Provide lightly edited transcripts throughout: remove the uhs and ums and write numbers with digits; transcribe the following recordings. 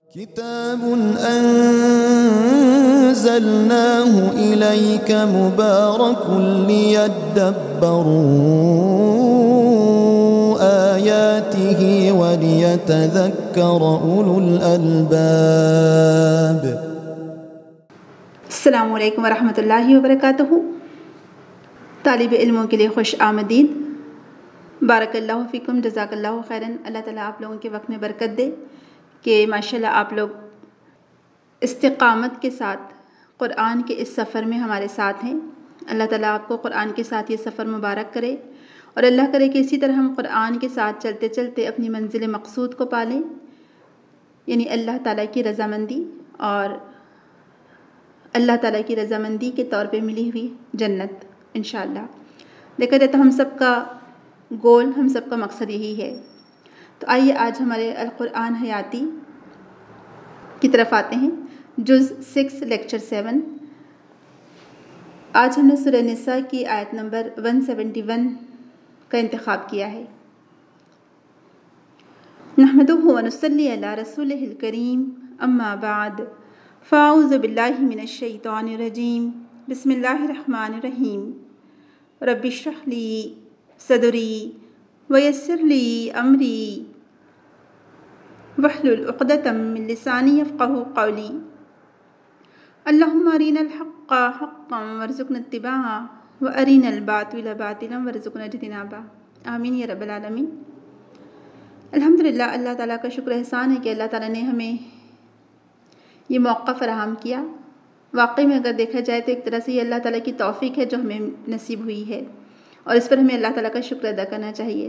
کتاب انزلناه الیک مبارک لیدبروا آیاته ولیتذکر اولو الالباب۔ السلام علیکم ورحمۃ اللہ وبرکاتہ۔ طالب علموں کے لیے خوش آمدید۔ بارک اللہ فیکم، جزاک اللہ خیراً۔ اللہ تعالیٰ آپ لوگوں کے وقت میں برکت دے کہ ماشاءاللہ آپ لوگ استقامت کے ساتھ قرآن کے اس سفر میں ہمارے ساتھ ہیں۔ اللہ تعالیٰ آپ کو قرآن کے ساتھ یہ سفر مبارک کرے، اور اللہ کرے کہ اسی طرح ہم قرآن کے ساتھ چلتے چلتے اپنی منزل مقصود کو پالیں، یعنی اللہ تعالیٰ کی رضامندی، اور اللہ تعالیٰ کی رضامندی کے طور پہ ملی ہوئی جنت انشاءاللہ۔ دیکھا جائے تو ہم سب کا گول، ہم سب کا مقصد یہی ہے۔ تو آئیے آج ہمارے القرآن حیاتی کی طرف آتے ہیں، جز 6 لیکچر 7۔ آج ہم نے سورہ نساء کی آیت نمبر 171 کا انتخاب کیا ہے۔ نحمدہ ونصلی علی رسولہ الکریم، اما بعد، فاعوذ باللہ من الشیطان الرجیم، بسم اللہ الرحمن الرحیم۔ رب اشرح لی صدری ویسر لی امری واحلل عقدۃ من لسانی یفقہوا قولی۔ اللہم ارینا الحق حقا وارزقنا اتباعہ وارینا الباطل باطلا وارزقنا اجتنابہ، آمین یا رب العالمین۔ الحمدللہ، اللہ تعالیٰ کا شکر احسان ہے کہ اللہ تعالیٰ نے ہمیں یہ موقع فراہم کیا۔ واقعی میں اگر دیکھا جائے تو ایک طرح سے یہ اللہ تعالیٰ کی توفیق ہے جو ہمیں نصیب ہوئی ہے، اور اس پر ہمیں اللہ تعالیٰ کا شکر ادا کرنا چاہیے۔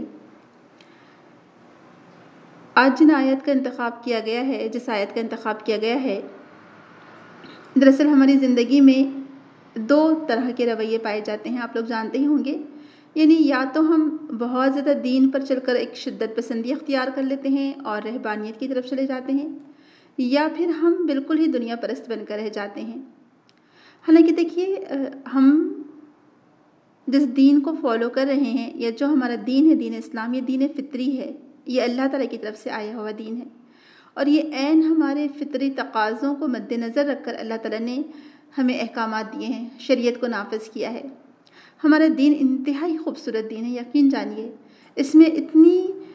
آج جن آیت کا انتخاب کیا گیا ہے، جس آیت کا انتخاب کیا گیا ہے، دراصل ہماری زندگی میں 2 طرح کے رویے پائے جاتے ہیں، آپ لوگ جانتے ہی ہوں گے۔ یعنی یا تو ہم بہت زیادہ دین پر چل کر ایک شدت پسندی اختیار کر لیتے ہیں اور رہبانیت کی طرف چلے جاتے ہیں، یا پھر ہم بالکل ہی دنیا پرست بن کر رہ جاتے ہیں۔ حالانکہ دیکھیے، ہم جس دین کو فالو کر رہے ہیں، یا جو ہمارا دین ہے، دین اسلام، یہ دین فطری ہے، یہ اللہ تعالیٰ کی طرف سے آیا ہوا دین ہے، اور یہ عین ہمارے فطری تقاضوں کو مد نظر رکھ کر اللہ تعالیٰ نے ہمیں احکامات دیے ہیں، شریعت کو نافذ کیا ہے۔ ہمارا دین انتہائی خوبصورت دین ہے، یقین جانیے۔ اس میں اتنی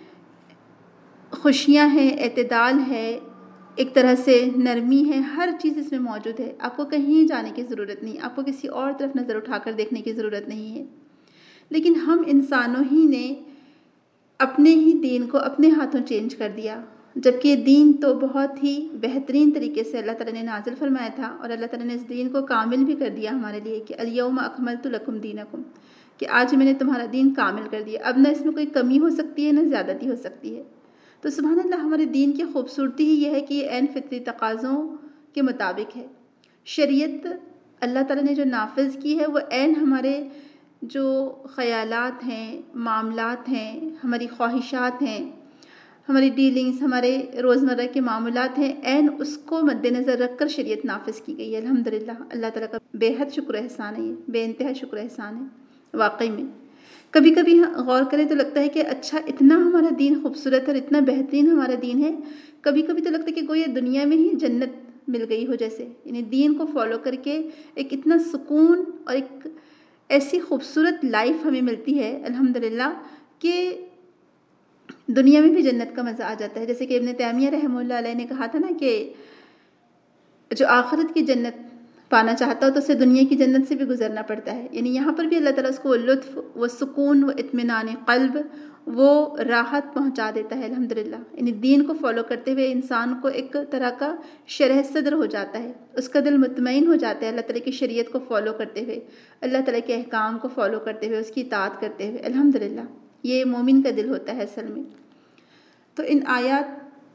خوشیاں ہیں، اعتدال ہے، ایک طرح سے نرمی ہے، ہر چیز اس میں موجود ہے۔ آپ کو کہیں جانے کی ضرورت نہیں، آپ کو کسی اور طرف نظر اٹھا کر دیکھنے کی ضرورت نہیں ہے۔ لیکن ہم انسانوں ہی نے اپنے ہی دین کو اپنے ہاتھوں چینج کر دیا، جبکہ یہ دین تو بہت ہی بہترین طریقے سے اللہ تعالیٰ نے نازل فرمایا تھا، اور اللہ تعالیٰ نے اس دین کو کامل بھی کر دیا ہمارے لیے کہ الیوم اکملت لکم دینکم، کہ آج میں نے تمہارا دین کامل کر دیا، اب نہ اس میں کوئی کمی ہو سکتی ہے نہ زیادتی ہو سکتی ہے۔ تو سبحان اللہ، ہمارے دین کی خوبصورتی ہی یہ ہے کہ یہ عین فطری تقاضوں کے مطابق ہے۔ شریعت اللہ تعالیٰ نے جو نافذ کی ہے وہ عین ہمارے جو خیالات ہیں، معاملات ہیں، ہماری خواہشات ہیں، ہماری ڈیلنگز، ہمارے روزمرہ کے معاملات ہیں، عین اس کو مد نظر رکھ کر شریعت نافذ کی گئی ہے۔ الحمدللہ، اللہ تعالیٰ کا بے حد شکر احسان ہے، یہ بے انتہا شکر احسان ہے واقعی میں۔ کبھی کبھی غور کریں تو لگتا ہے کہ اچھا، اتنا ہمارا دین خوبصورت اور اتنا بہترین ہمارا دین ہے، کبھی کبھی تو لگتا ہے کہ گویا دنیا میں ہی جنت مل گئی ہو جیسے، یعنی دین کو فالو کر کے ایک اتنا سکون اور ایک ایسی خوبصورت لائف ہمیں ملتی ہے الحمدللہ کہ دنیا میں بھی جنت کا مزہ آ جاتا ہے۔ جیسے کہ ابن تیمیہ رحمہ اللہ علیہ نے کہا تھا نا کہ جو آخرت کی جنت پانا چاہتا ہو تو اسے دنیا کی جنت سے بھی گزرنا پڑتا ہے۔ یعنی یہاں پر بھی اللہ تعالیٰ اس کو وہ لطف، وہ سکون، وہ اطمینان قلب، وہ راحت پہنچا دیتا ہے الحمدللہ۔ یعنی دین کو فالو کرتے ہوئے انسان کو ایک طرح کا شرح صدر ہو جاتا ہے، اس کا دل مطمئن ہو جاتا ہے اللہ تعالیٰ کی شریعت کو فالو کرتے ہوئے، اللہ تعالیٰ کے احکام کو فالو کرتے ہوئے، اس کی اطاعت کرتے ہوئے الحمدللہ۔ یہ مومن کا دل ہوتا ہے اصل میں۔ تو ان آیات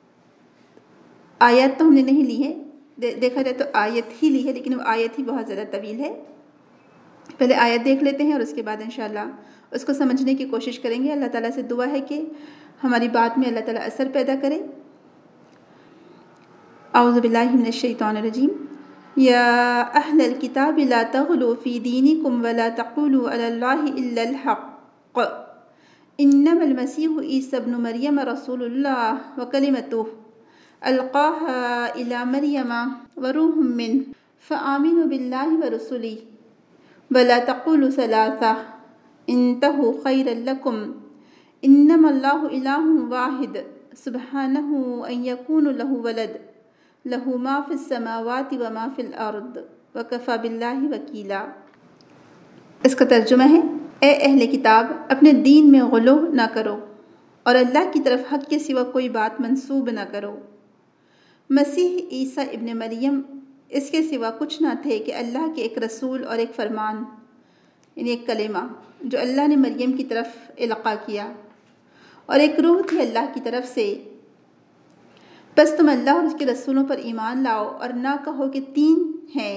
تو ہم نے نہیں لی ہے، دیکھا جائے تو آیت ہی لی ہے، لیکن وہ آیت ہی بہت زیادہ طویل ہے۔ پہلے آیت دیکھ لیتے ہیں اور اس کے بعد انشاءاللہ اس کو سمجھنے کی کوشش کریں گے۔ اللہ تعالیٰ سے دعا ہے کہ ہماری بات میں اللہ تعالیٰ اثر پیدا کرے۔ اعوذ باللہ من الشیطان الرجیم۔ یا اہل الکتاب لا تغلوا فی دینکم ولا تقولوا علی اللہ الا الحق انما المسیح عیسی ابن مریم رسول اللہ وکلمتہ القاها إلى مريم وروح منه فآمنوا بالله ورسله ولا تقولوا ثلاثة انتهوا خيرا لكم إنما الله إله واحد سبحانه أن يكون له ولد له ما في السماوات وما في الأرض وكفى بالله وكيلا۔ اس کا ترجمہ ہے، اے اہل کتاب، اپنے دین میں غلو نہ کرو اور اللہ کی طرف حق کے سوا کوئی بات منسوب نہ کرو۔ مسیح عیسیٰ ابن مریم اس کے سوا کچھ نہ تھے کہ اللہ کے ایک رسول اور ایک فرمان، یعنی ایک کلمہ جو اللہ نے مریم کی طرف القاء کیا، اور ایک روح تھی اللہ کی طرف سے۔ بس تم اللہ اور اس کے رسولوں پر ایمان لاؤ اور نہ کہو کہ تین ہیں،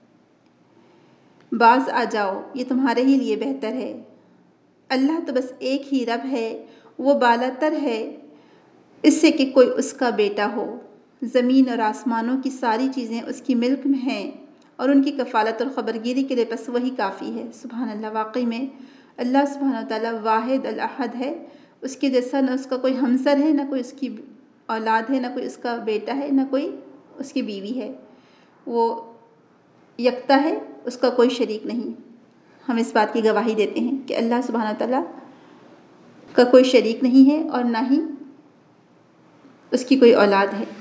باز آ جاؤ، یہ تمہارے ہی لیے بہتر ہے۔ اللہ تو بس ایک ہی رب ہے، وہ بالا تر ہے اس سے کہ کوئی اس کا بیٹا ہو۔ زمین اور آسمانوں کی ساری چیزیں اس کی ملک میں ہیں اور ان کی کفالت اور خبرگیری کے لیے بس وہی کافی ہے۔ سبحان اللہ، واقعی میں اللہ سبحانہ وتعالیٰ واحد الاحد ہے، اس کے جیسا نہ اس کا کوئی ہمسر ہے، نہ کوئی اس کی اولاد ہے، نہ کوئی اس کا بیٹا ہے، نہ کوئی اس کی بیوی ہے۔ وہ یکتا ہے، اس کا کوئی شریک نہیں۔ ہم اس بات کی گواہی دیتے ہیں کہ اللہ سبحانہ وتعالیٰ کا کوئی شریک نہیں ہے اور نہ ہی اس کی کوئی اولاد ہے۔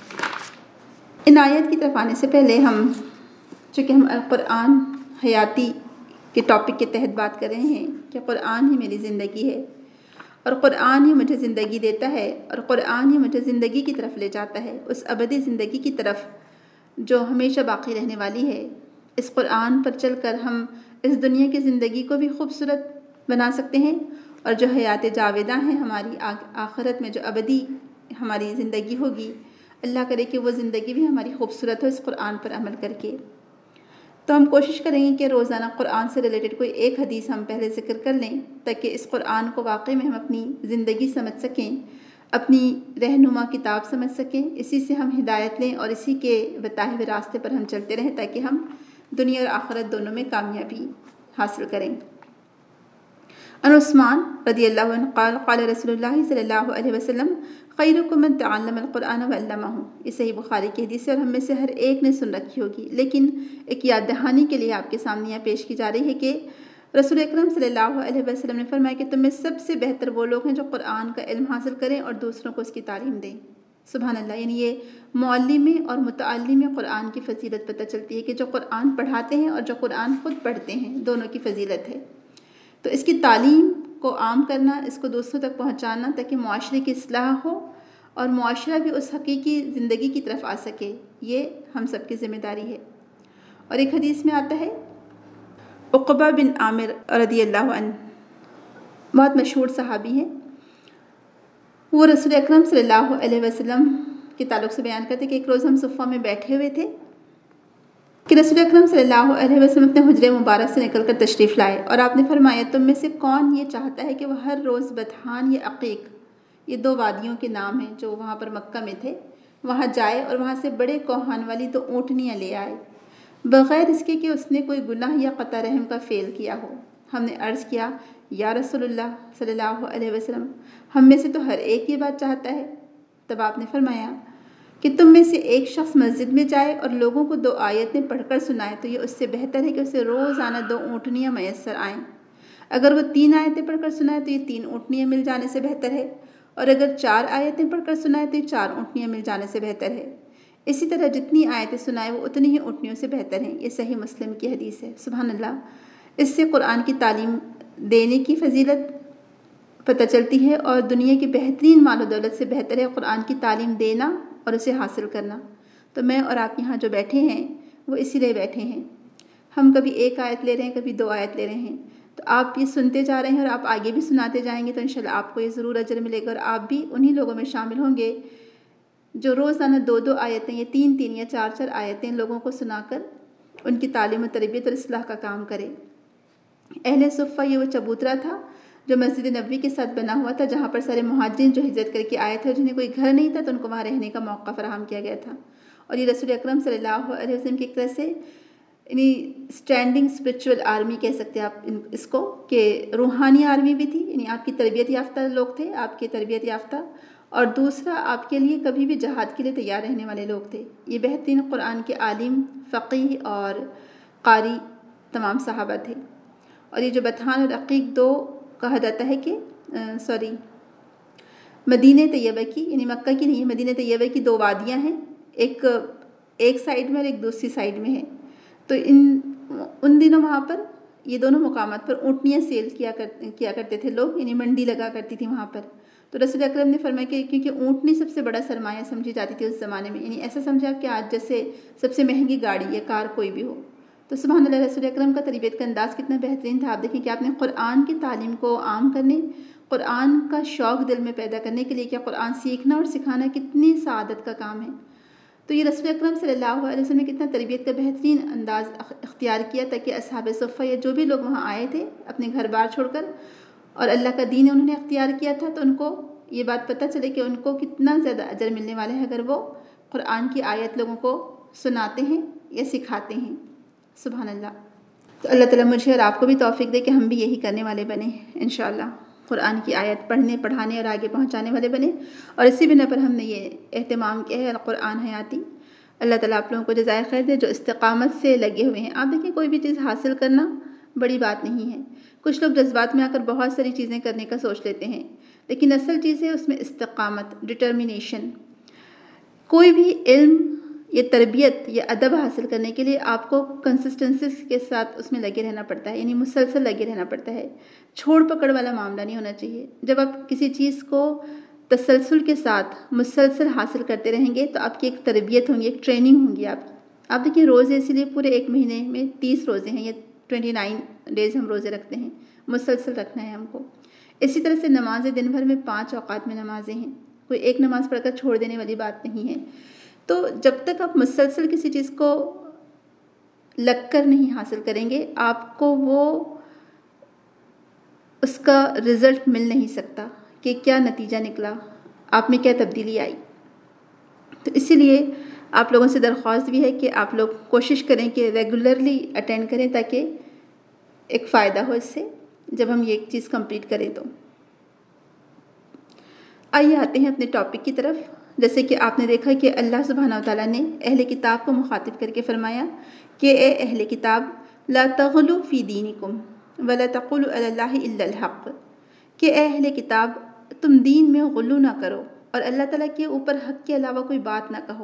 ان آیت کی طرف آنے سے پہلے چونکہ ہم قرآن حیاتی کے ٹاپک کے تحت بات کر رہے ہیں کہ قرآن ہی میری زندگی ہے اور قرآن ہی مجھے زندگی دیتا ہے اور قرآن ہی مجھے زندگی کی طرف لے جاتا ہے، اس ابدی زندگی کی طرف جو ہمیشہ باقی رہنے والی ہے۔ اس قرآن پر چل کر ہم اس دنیا کی زندگی کو بھی خوبصورت بنا سکتے ہیں، اور جو حیات جاویدہ ہیں ہماری آخرت میں جو ابدی ہماری زندگی ہوگی، اللہ کرے کہ وہ زندگی بھی ہماری خوبصورت ہو اس قرآن پر عمل کر کے۔ تو ہم کوشش کریں گے کہ روزانہ قرآن سے ریلیٹڈ کوئی ایک حدیث ہم پہلے ذکر کر لیں، تاکہ اس قرآن کو واقعی میں ہم اپنی زندگی سمجھ سکیں، اپنی رہنما کتاب سمجھ سکیں، اسی سے ہم ہدایت لیں اور اسی کے بتائے ہوئے راستے پر ہم چلتے رہیں تاکہ ہم دنیا اور آخرت دونوں میں کامیابی حاصل کریں۔ ان عثمان رضی اللہ عنہ قال قال رسول اللہ صلی اللہ علیہ وسلم خیرکم من تعلم القرآن وعلمہ۔ یہ صحیح بخاری کی حدیث ہے اور ہم میں سے ہر ایک نے سن رکھی ہوگی، لیکن ایک یاد دہانی کے لیے آپ کے سامنے یہ پیش کی جا رہی ہے کہ رسول اکرم صلی اللہ علیہ وسلم نے فرمایا کہ تم میں سب سے بہتر وہ لوگ ہیں جو قرآن کا علم حاصل کریں اور دوسروں کو اس کی تعلیم دیں۔ سبحان اللہ، یعنی یہ معلم اور متعلم قرآن کی فضیلت پتہ چلتی ہے کہ جو قرآن پڑھاتے ہیں اور جو قرآن خود پڑھتے ہیں، دونوں کی فضیلت ہے۔ تو اس کی تعلیم کو عام کرنا، اس کو دوسروں تک پہنچانا تاکہ معاشرے کی اصلاح ہو اور معاشرہ بھی اس حقیقی زندگی کی طرف آ سکے، یہ ہم سب کی ذمہ داری ہے۔ اور ایک حدیث میں آتا ہے، عقبہ بن عامر رضی اللہ عنہ بہت مشہور صحابی ہیں، وہ رسول اکرم صلی اللہ علیہ وسلم کے تعلق سے بیان کرتے کہ ایک روز ہم صفہ میں بیٹھے ہوئے تھے کہ رسول اکرم صلی اللہ علیہ وسلم اپنے حجرے مبارک سے نکل کر تشریف لائے، اور آپ نے فرمایا تم میں سے کون یہ چاہتا ہے کہ وہ ہر روز بطحان یا عقیق، یہ دو وادیوں کے نام ہیں جو وہاں پر مکہ میں تھے، وہاں جائے اور وہاں سے بڑے کوہان والی دو اونٹنیاں لے آئے، بغیر اس کے کہ اس نے کوئی گناہ یا قطع رحم کا فعل کیا ہو۔ ہم نے عرض کیا، یا رسول اللہ صلی اللہ علیہ وسلم، ہم میں سے تو ہر ایک یہ بات چاہتا ہے۔ تب آپ نے فرمایا کہ تم میں سے ایک شخص مسجد میں جائے اور لوگوں کو دو آیتیں پڑھ کر سنائے تو یہ اس سے بہتر ہے کہ اسے روزانہ دو اونٹنیاں میسر آئیں۔ اگر وہ 3 آیتیں پڑھ کر سنائے تو یہ 3 اونٹنیاں مل جانے سے بہتر ہے، اور اگر 4 آیتیں پڑھ کر سنائے تو یہ 4 اونٹنیاں مل جانے سے بہتر ہے۔ اسی طرح جتنی آیتیں سنائے وہ اتنی ہی اونٹنیوں سے بہتر ہیں۔ یہ صحیح مسلم کی حدیث ہے۔ سبحان اللہ، اس سے قرآن کی تعلیم دینے کی فضیلت پتہ چلتی ہے، اور دنیا کی بہترین مال و دولت سے بہتر ہے قرآن کی تعلیم دینا اور اسے حاصل کرنا۔ تو میں اور آپ یہاں جو بیٹھے ہیں وہ اسی لیے بیٹھے ہیں، ہم کبھی 1 آیت لے رہے ہیں، کبھی 2 آیت لے رہے ہیں، تو آپ یہ سنتے جا رہے ہیں اور آپ آگے بھی سناتے جائیں گے تو انشاءاللہ آپ کو یہ ضرور اجر ملے گا، اور آپ بھی انہی لوگوں میں شامل ہوں گے جو روزانہ 2 آیتیں یا 3 یا 4 آیتیں لوگوں کو سنا کر ان کی تعلیم و تربیت اور اصلاح کا کام کرے۔ اہل صفہ یہ وہ چبوترا تھا جو مسجد نبوی کے ساتھ بنا ہوا تھا، جہاں پر سارے مہاجرین جو ہجرت کر کے آئے تھے اور جنہیں کوئی گھر نہیں تھا تو ان کو وہاں رہنے کا موقع فراہم کیا گیا تھا، اور یہ رسول اکرم صلی اللہ علیہ وسلم کی ایک طرح سے یعنی اسٹینڈنگ اسپرچول آرمی کہہ سکتے ہیں آپ اس کو، کہ روحانی آرمی بھی تھی، یعنی آپ کی تربیت یافتہ لوگ تھے، آپ کے تربیت یافتہ، اور دوسرا آپ کے لیے کبھی بھی جہاد کے لیے تیار رہنے والے لوگ تھے۔ یہ بہترین قرآن کے عالم، فقیہ اور قاری تمام صحابہ تھے۔ اور یہ جو بطحان اور عقیق دو کہا جاتا ہے کہ مدینہ طیبہ کی، یعنی مکہ کی نہیں، مدینہ طیبہ کی دو وادیاں ہیں، ایک سائڈ میں اور ایک دوسری سائڈ میں ہے۔ تو ان دنوں وہاں پر یہ دونوں مقامات پر اونٹنیاں سیل کیا کرتے تھے لوگ، یعنی منڈی لگا کرتی تھی وہاں پر۔ تو رسول اکرم نے فرمایا کہ کیونکہ اونٹنی سب سے بڑا سرمایہ سمجھی جاتی تھی اس زمانے میں، یعنی ایسا سمجھا کہ آج جیسے سب سے مہنگی گاڑی یا کار کوئی بھی ہو۔ تو سبحان اللہ، رسول اکرم کا تربیت کا انداز کتنا بہترین تھا۔ آپ دیکھیں کہ آپ نے قرآن کی تعلیم کو عام کرنے، قرآن کا شوق دل میں پیدا کرنے کے لیے کیا قرآن سیکھنا اور سکھانا کتنی سعادت کا کام ہے۔ تو یہ رسول اکرم صلی اللہ علیہ وسلم نے کتنا تربیت کا بہترین انداز اختیار کیا تاکہ اصحاب صفہ یا جو بھی لوگ وہاں آئے تھے اپنے گھر بار چھوڑ کر اور اللہ کا دین انہوں نے اختیار کیا تھا، تو ان کو یہ بات پتہ چلے کہ ان کو کتنا زیادہ اجر ملنے والا ہے اگر وہ قرآن کی آیت لوگوں کو سناتے ہیں یا سکھاتے ہیں۔ سبحان اللہ۔ تو اللہ تعالیٰ مجھے اور آپ کو بھی توفیق دے کہ ہم بھی یہی کرنے والے بنیں انشاءاللہ، قرآن کی آیت پڑھنے، پڑھانے اور آگے پہنچانے والے بنیں۔ اور اسی بنا پر ہم نے یہ اہتمام کیا ہے القرآن حیاتی۔ اللہ تعالیٰ آپ لوگوں کو جزائے خیر دے جو استقامت سے لگے ہوئے ہیں۔ آپ دیکھیں کوئی بھی چیز حاصل کرنا بڑی بات نہیں ہے۔ کچھ لوگ جذبات میں آ کر بہت ساری چیزیں کرنے کا سوچ لیتے ہیں، لیکن اصل چیز ہے اس میں استقامت، ڈٹرمینیشن۔ کوئی بھی علم یا تربیت یا ادب حاصل کرنے کے لیے آپ کو کنسسٹنسی کے ساتھ اس میں لگے رہنا پڑتا ہے، یعنی مسلسل لگے رہنا پڑتا ہے۔ چھوڑ پکڑ والا معاملہ نہیں ہونا چاہیے۔ جب آپ کسی چیز کو تسلسل کے ساتھ مسلسل حاصل کرتے رہیں گے تو آپ کی ایک تربیت ہوگی، ایک ٹریننگ ہوگی آپ کی۔ آپ دیکھیں روزے اسی لیے پورے ایک مہینے میں 30 روزے ہیں یا 29 ڈیز ہم روزے رکھتے ہیں، مسلسل رکھنا ہے ہم کو۔ اسی طرح سے نمازیں دن بھر میں 5 اوقات میں نمازیں ہیں، کوئی ایک نماز پڑھ کر چھوڑ دینے والی بات نہیں ہے۔ تو جب تک آپ مسلسل کسی چیز کو لگ کر نہیں حاصل کریں گے آپ کو وہ اس کا رزلٹ مل نہیں سکتا کہ کیا نتیجہ نکلا، آپ میں کیا تبدیلی آئی۔ تو اسی لیے آپ لوگوں سے درخواست بھی ہے کہ آپ لوگ کوشش کریں کہ ریگولرلی اٹینڈ کریں تاکہ ایک فائدہ ہو اس سے جب ہم یہ چیز کمپلیٹ کریں۔ تو آئیے آتے ہیں اپنے ٹاپک کی طرف۔ جیسے کہ آپ نے دیکھا کہ اللہ سبحانہ و تعالیٰ نے اہل کتاب کو مخاطب کر کے فرمایا کہ اے اہل کتاب لا تغلوا فی دینکم ولا تقولوا علی اللہ الا الحق، کہ اے اہل کتاب تم دین میں غلو نہ کرو اور اللہ تعالیٰ کے اوپر حق کے علاوہ کوئی بات نہ کہو۔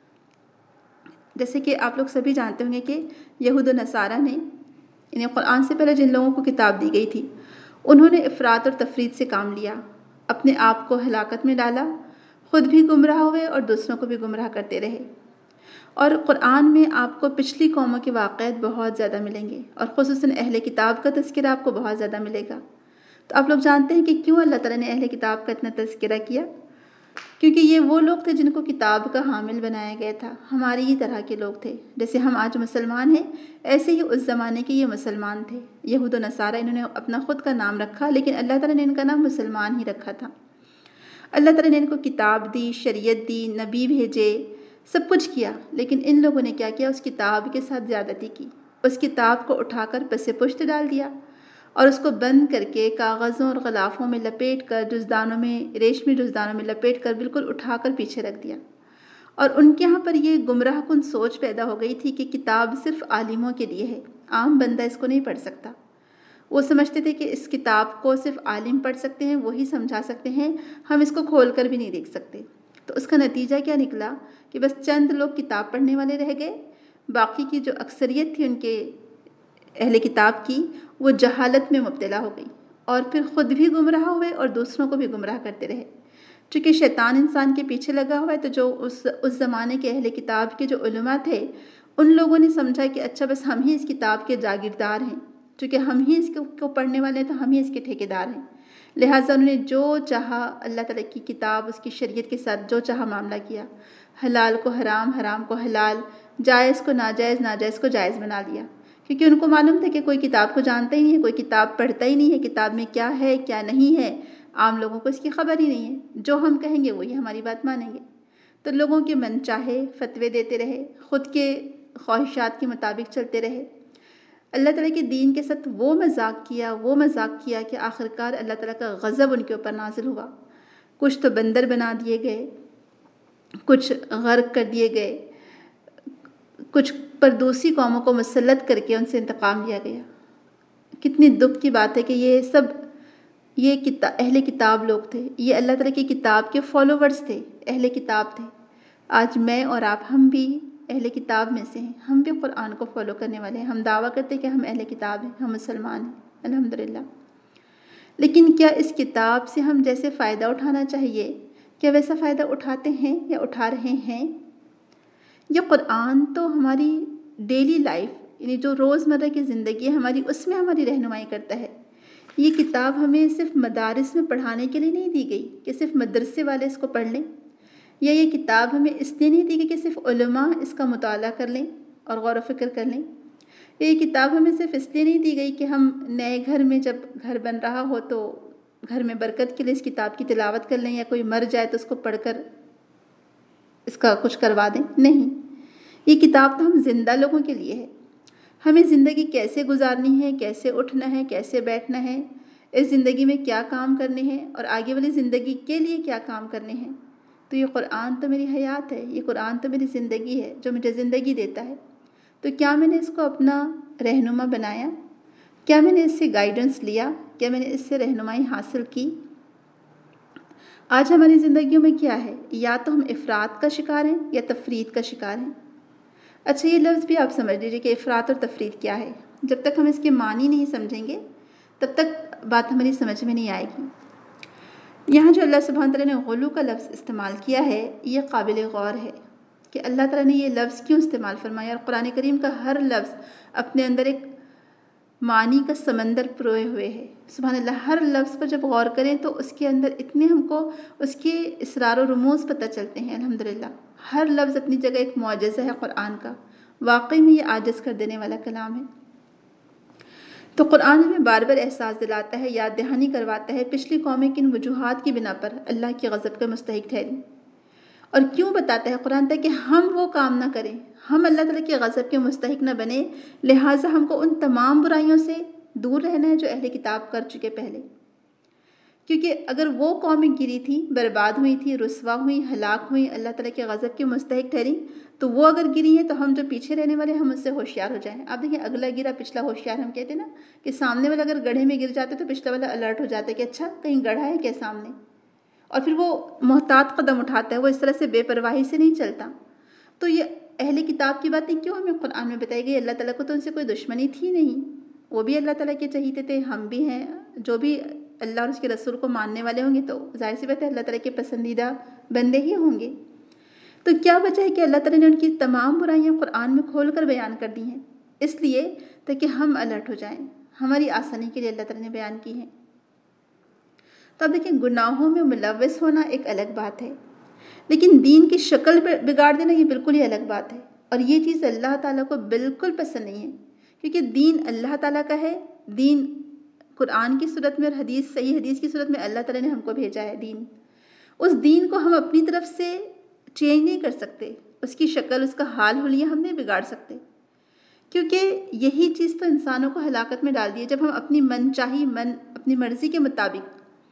جیسے کہ آپ لوگ سبھی جانتے ہوں گے کہ یہود و نصارہ نے، یعنی قرآن سے پہلے جن لوگوں کو کتاب دی گئی تھی، انہوں نے افراط اور تفرید سے کام لیا، اپنے آپ کو ہلاکت میں ڈالا، خود بھی گمراہ ہوئے اور دوسروں کو بھی گمراہ کرتے رہے۔ اور قرآن میں آپ کو پچھلی قوموں کے واقعات بہت زیادہ ملیں گے اور خصوصاً اہل کتاب کا تذکرہ آپ کو بہت زیادہ ملے گا۔ تو آپ لوگ جانتے ہیں کہ کیوں اللہ تعالیٰ نے اہل کتاب کا اتنا تذکرہ کیا؟ کیونکہ یہ وہ لوگ تھے جن کو کتاب کا حامل بنایا گیا تھا، ہماری ہی طرح کے لوگ تھے۔ جیسے ہم آج مسلمان ہیں ایسے ہی اس زمانے کے یہ مسلمان تھے۔ یہود و نصارہ انہوں نے اپنا خود کا نام رکھا لیکن اللہ تعالیٰ نے ان کا نام مسلمان ہی رکھا تھا۔ اللہ تعالیٰ نے ان کو کتاب دی، شریعت دی، نبی بھیجے، سب کچھ کیا، لیکن ان لوگوں نے کیا کیا؟ اس کتاب کے ساتھ زیادتی کی، اس کتاب کو اٹھا کر پس پشت ڈال دیا اور اس کو بند کر کے کاغذوں اور غلافوں میں لپیٹ کر جزدانوں میں، ریشمی جزدانوں میں لپیٹ کر بالکل اٹھا کر پیچھے رکھ دیا۔ اور ان کے یہاں پر یہ گمراہ کن سوچ پیدا ہو گئی تھی کہ کتاب صرف عالموں کے لیے ہے، عام بندہ اس کو نہیں پڑھ سکتا۔ وہ سمجھتے تھے کہ اس کتاب کو صرف عالم پڑھ سکتے ہیں، وہی سمجھا سکتے ہیں، ہم اس کو کھول کر بھی نہیں دیکھ سکتے۔ تو اس کا نتیجہ کیا نکلا کہ بس چند لوگ کتاب پڑھنے والے رہ گئے، باقی کی جو اکثریت تھی ان کے اہل کتاب کی وہ جہالت میں مبتلا ہو گئی اور پھر خود بھی گمراہ ہوئے اور دوسروں کو بھی گمراہ کرتے رہے۔ چونکہ شیطان انسان کے پیچھے لگا ہوا ہے تو جو اس زمانے کے اہل کتاب کے جو علماء تھے ان لوگوں نے سمجھا کہ اچھا بس ہم ہی اس کتاب کے جاگیردار ہیں، چونکہ ہم ہی اس کو پڑھنے والے ہیں تو ہم ہی اس کے ٹھیکیدار ہیں۔ لہٰذا انہوں نے جو چاہا اللہ تعالیٰ کی کتاب، اس کی شریعت کے ساتھ جو چاہا معاملہ کیا، حلال کو حرام، حرام کو حلال، جائز کو ناجائز، ناجائز کو جائز بنا دیا، کیونکہ ان کو معلوم تھا کہ کوئی کتاب کو جانتا ہی نہیں ہے، کوئی کتاب پڑھتا ہی نہیں ہے، کتاب میں کیا ہے کیا نہیں ہے عام لوگوں کو اس کی خبر ہی نہیں ہے، جو ہم کہیں گے وہی ہماری بات مانیں گے۔ تو لوگوں کے من چاہے فتوے دیتے رہے، خود کے خواہشات کے مطابق چلتے رہے۔ اللہ تعالیٰ کے دین کے ساتھ وہ مذاق کیا کہ آخرکار اللہ تعالیٰ کا غضب ان کے اوپر نازل ہوا۔ کچھ تو بندر بنا دیے گئے، کچھ غرق کر دیے گئے، کچھ پر دوسری قوموں کو مسلط کر کے ان سے انتقام لیا گیا۔ کتنی دکھ کی بات ہے کہ یہ سب اہل کتاب لوگ تھے، یہ اللہ تعالیٰ کی کتاب کے فالوورز تھے، اہل کتاب تھے۔ آج میں اور آپ، ہم بھی اہل کتاب میں سے ہیں، ہم بھی قرآن کو فالو کرنے والے ہیں، ہم دعویٰ کرتے ہیں کہ ہم اہل کتاب ہیں، ہم مسلمان ہیں الحمدللہ۔ لیکن کیا اس کتاب سے ہم جیسے فائدہ اٹھانا چاہیے، کیا ویسا فائدہ اٹھاتے ہیں یا اٹھا رہے ہیں؟ یہ قرآن تو ہماری ڈیلی لائف، یعنی جو روزمرہ کی زندگی ہے ہماری، اس میں ہماری رہنمائی کرتا ہے۔ یہ کتاب ہمیں صرف مدارس میں پڑھانے کے لیے نہیں دی گئی کہ صرف مدرسے والے اس کو پڑھ لیں، یا یہ کتاب ہمیں اس لیے نہیں دی گئی کہ صرف علماء اس کا مطالعہ کر لیں اور غور و فکر کر لیں، یا یہ کتاب ہمیں صرف اس لیے نہیں دی گئی کہ ہم نئے گھر میں جب گھر بن رہا ہو تو گھر میں برکت کے لیے اس کتاب کی تلاوت کر لیں، یا کوئی مر جائے تو اس کو پڑھ کر اس کا کچھ کروا دیں۔ نہیں، یہ کتاب تو ہم زندہ لوگوں کے لیے ہے۔ ہمیں زندگی کیسے گزارنی ہے، کیسے اٹھنا ہے، کیسے بیٹھنا ہے، اس زندگی میں کیا کام کرنے ہیں اور آگے والی زندگی کے لیے کیا کام کرنے ہیں۔ تو یہ قرآن تو میری حیات ہے، یہ قرآن تو میری زندگی ہے جو مجھے زندگی دیتا ہے۔ تو کیا میں نے اس کو اپنا رہنما بنایا؟ کیا میں نے اس سے گائیڈنس لیا؟ کیا میں نے اس سے رہنمائی حاصل کی؟ آج ہماری زندگیوں میں کیا ہے؟ یا تو ہم افراط کا شکار ہیں یا تفریط کا شکار ہیں۔ اچھا، یہ لفظ بھی آپ سمجھ لیجیے کہ افراط اور تفریط کیا ہے۔ جب تک ہم اس کے معنی نہیں سمجھیں گے تب تک بات ہماری سمجھ میں نہیں آئے گی۔ یہاں جو اللہ سبحانہ تعالیٰ نے غلو کا لفظ استعمال کیا ہے، یہ قابل غور ہے کہ اللہ تعالیٰ نے یہ لفظ کیوں استعمال فرمایا، اور قرآن کریم کا ہر لفظ اپنے اندر ایک معنی کا سمندر پروئے ہوئے ہے۔ سبحان اللہ، ہر لفظ پر جب غور کریں تو اس کے اندر اتنے ہم کو اس کے اسرار و رموز پتہ چلتے ہیں الحمدللہ۔ ہر لفظ اپنی جگہ ایک معجزہ ہے قرآن کا، واقعی میں یہ عاجز کر دینے والا کلام ہے۔ تو قرآن ہمیں بار بار احساس دلاتا ہے، یاد دہانی کرواتا ہے پچھلی قومیں کن وجوہات کی بنا پر اللہ کی غضب کا مستحق ٹھہری، اور کیوں بتاتا ہے قرآن تک کہ ہم وہ کام نہ کریں، ہم اللہ تعالیٰ کے غضب کے مستحق نہ بنیں، لہٰذا ہم کو ان تمام برائیوں سے دور رہنا ہے جو اہل کتاب کر چکے پہلے۔ کیونکہ اگر وہ قومیں گری تھیں، برباد ہوئی تھیں، رسوا ہوئیں، ہلاک ہوئیں، اللہ تعالیٰ کے غضب کے مستحق ٹھہری، تو وہ اگر گری ہیں تو ہم جو پیچھے رہنے والے ہم اس سے ہوشیار ہو جائیں۔ آپ دیکھیں، اگلا گرا پچھلا ہوشیار، ہم کہتے ہیں نا کہ سامنے والا اگر گڑھے میں گر جاتے تو پچھلا والا الرٹ ہو جاتا ہے کہ اچھا کہیں گڑھا ہے کیا سامنے، اور پھر وہ محتاط قدم اٹھاتا ہے، وہ اس طرح سے بے پرواہی سے نہیں چلتا۔ تو یہ اہل کتاب کی باتیں کیوں ہمیں قرآن میں بتائی گئی؟ اللہ تعالیٰ کو تو ان سے کوئی دشمنی تھی نہیں، وہ بھی اللہ تعالیٰ کے چہیتے تھے، ہم بھی ہیں، جو بھی اللہ اور اس کے رسول کو ماننے والے ہوں گے تو ظاہر سی بات ہے اللہ تعالیٰ کے پسندیدہ بندے ہی ہوں گے۔ تو کیا وجہ ہے کہ اللہ تعالیٰ نے ان کی تمام برائیاں قرآن میں کھول کر بیان کر دی ہیں؟ اس لیے تاکہ ہم الرٹ ہو جائیں، ہماری آسانی کے لیے اللہ تعالیٰ نے بیان کی ہیں۔ تو اب دیکھیں، گناہوں میں ملوث ہونا ایک الگ بات ہے، لیکن دین کی شکل بگاڑ دینا یہ بالکل ہی الگ بات ہے، اور یہ چیز اللہ تعالیٰ کو بالکل پسند نہیں ہے، کیونکہ دین اللہ تعالیٰ کا ہے۔ دین قرآن کی صورت میں اور صحیح حدیث کی صورت میں اللہ تعالیٰ نے ہم کو بھیجا ہے دین۔ اس دین کو ہم اپنی طرف سے چینج نہیں کر سکتے، اس کی شکل، اس کا حال حلیہ ہم نہیں بگاڑ سکتے، کیونکہ یہی چیز تو انسانوں کو ہلاکت میں ڈال دی ہے۔ جب ہم اپنی اپنی مرضی کے مطابق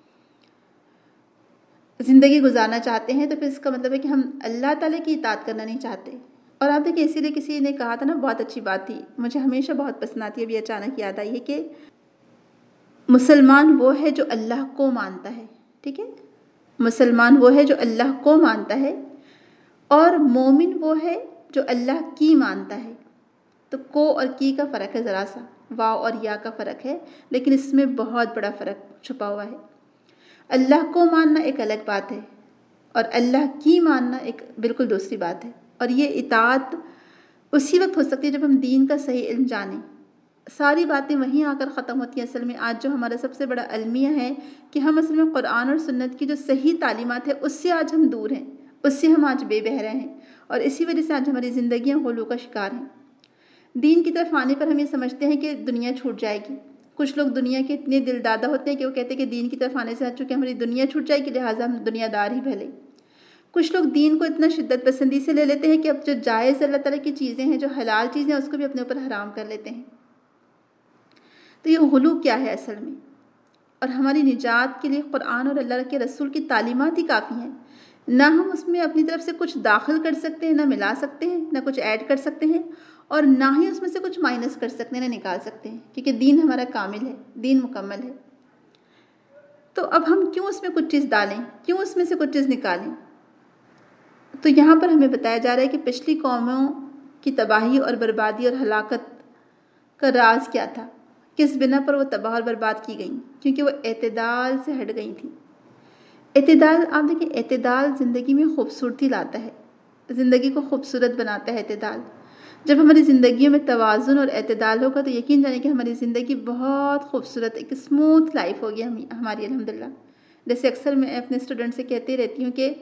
زندگی گزارنا چاہتے ہیں تو پھر اس کا مطلب ہے کہ ہم اللہ تعالیٰ کی اطاعت کرنا نہیں چاہتے۔ اور آپ دیکھیں، اسی لیے کسی نے کہا تھا نا، بہت اچھی بات تھی، مجھے ہمیشہ بہت پسند آتی ہے، ابھی اچانک یاد آئی ہے کہ مسلمان وہ ہے جو اللہ کو مانتا ہے، ٹھیک ہے، مسلمان وہ ہے جو اللہ کو مانتا ہے، اور مومن وہ ہے جو اللہ کی مانتا ہے۔ تو کو اور کی کا فرق ہے، ذرا سا واو اور یا کا فرق ہے، لیکن اس میں بہت بڑا فرق چھپا ہوا ہے۔ اللہ کو ماننا ایک الگ بات ہے، اور اللہ کی ماننا ایک بالکل دوسری بات ہے، اور یہ اطاعت اسی وقت ہو سکتی ہے جب ہم دین کا صحیح علم جانیں۔ ساری باتیں وہیں آ کر ختم ہوتی ہیں۔ اصل میں آج جو ہمارا سب سے بڑا المیہ ہے کہ ہم اصل میں قرآن اور سنت کی جو صحیح تعلیمات ہے اس سے آج ہم دور ہیں، اس سے ہم آج بے بہرے ہیں، اور اسی وجہ سے آج ہماری زندگیاں غلو کا شکار ہیں۔ دین کی طرف آنے پر ہم یہ سمجھتے ہیں کہ دنیا چھوٹ جائے گی۔ کچھ لوگ دنیا کے اتنے دل دادا ہوتے ہیں کہ وہ کہتے ہیں کہ دین کی طرف آنے سے چونکہ ہماری دنیا چھوٹ جائے گی لہٰذا ہم دنیا دار ہی بھلے۔ کچھ لوگ دین کو اتنا شدت پسندی سے لے لیتے ہیں کہ اب جو جائز اللہ تعالیٰ کی چیزیں ہیں، جو حلال چیزیں ہیں، اس کو بھی اپنے اوپر حرام کر لیتے ہیں۔ تو یہ غلو کیا ہے اصل میں؟ اور ہماری نجات کے لیے قرآن اور اللہ کے رسول کی تعلیمات ہی کافی ہیں۔ نہ ہم اس میں اپنی طرف سے کچھ داخل کر سکتے ہیں، نہ ملا سکتے ہیں، نہ کچھ ایڈ کر سکتے ہیں، اور نہ ہی اس میں سے کچھ مائنس کر سکتے ہیں، نہ نکال سکتے ہیں، کیونکہ دین ہمارا کامل ہے، دین مکمل ہے۔ تو اب ہم کیوں اس میں کچھ چیز ڈالیں، کیوں اس میں سے کچھ چیز نکالیں؟ تو یہاں پر ہمیں بتایا جا رہا ہے کہ پچھلی قوموں کی تباہی اور بربادی اور ہلاکت کا راز کیا تھا، کس بنا پر وہ تباہ اور برباد کی گئیں، کیونکہ وہ اعتدال سے ہٹ گئی تھیں۔ اعتدال، آپ دیکھیں، اعتدال زندگی میں خوبصورتی لاتا ہے، زندگی کو خوبصورت بناتا ہے اعتدال۔ جب ہماری زندگیوں میں توازن اور اعتدال ہوگا تو یقین جانیں کہ ہماری زندگی بہت خوبصورت، ایک اسموتھ لائف ہوگی ہماری الحمدللہ۔ جیسے اکثر میں اپنے اسٹوڈنٹ سے کہتی رہتی ہوں کہ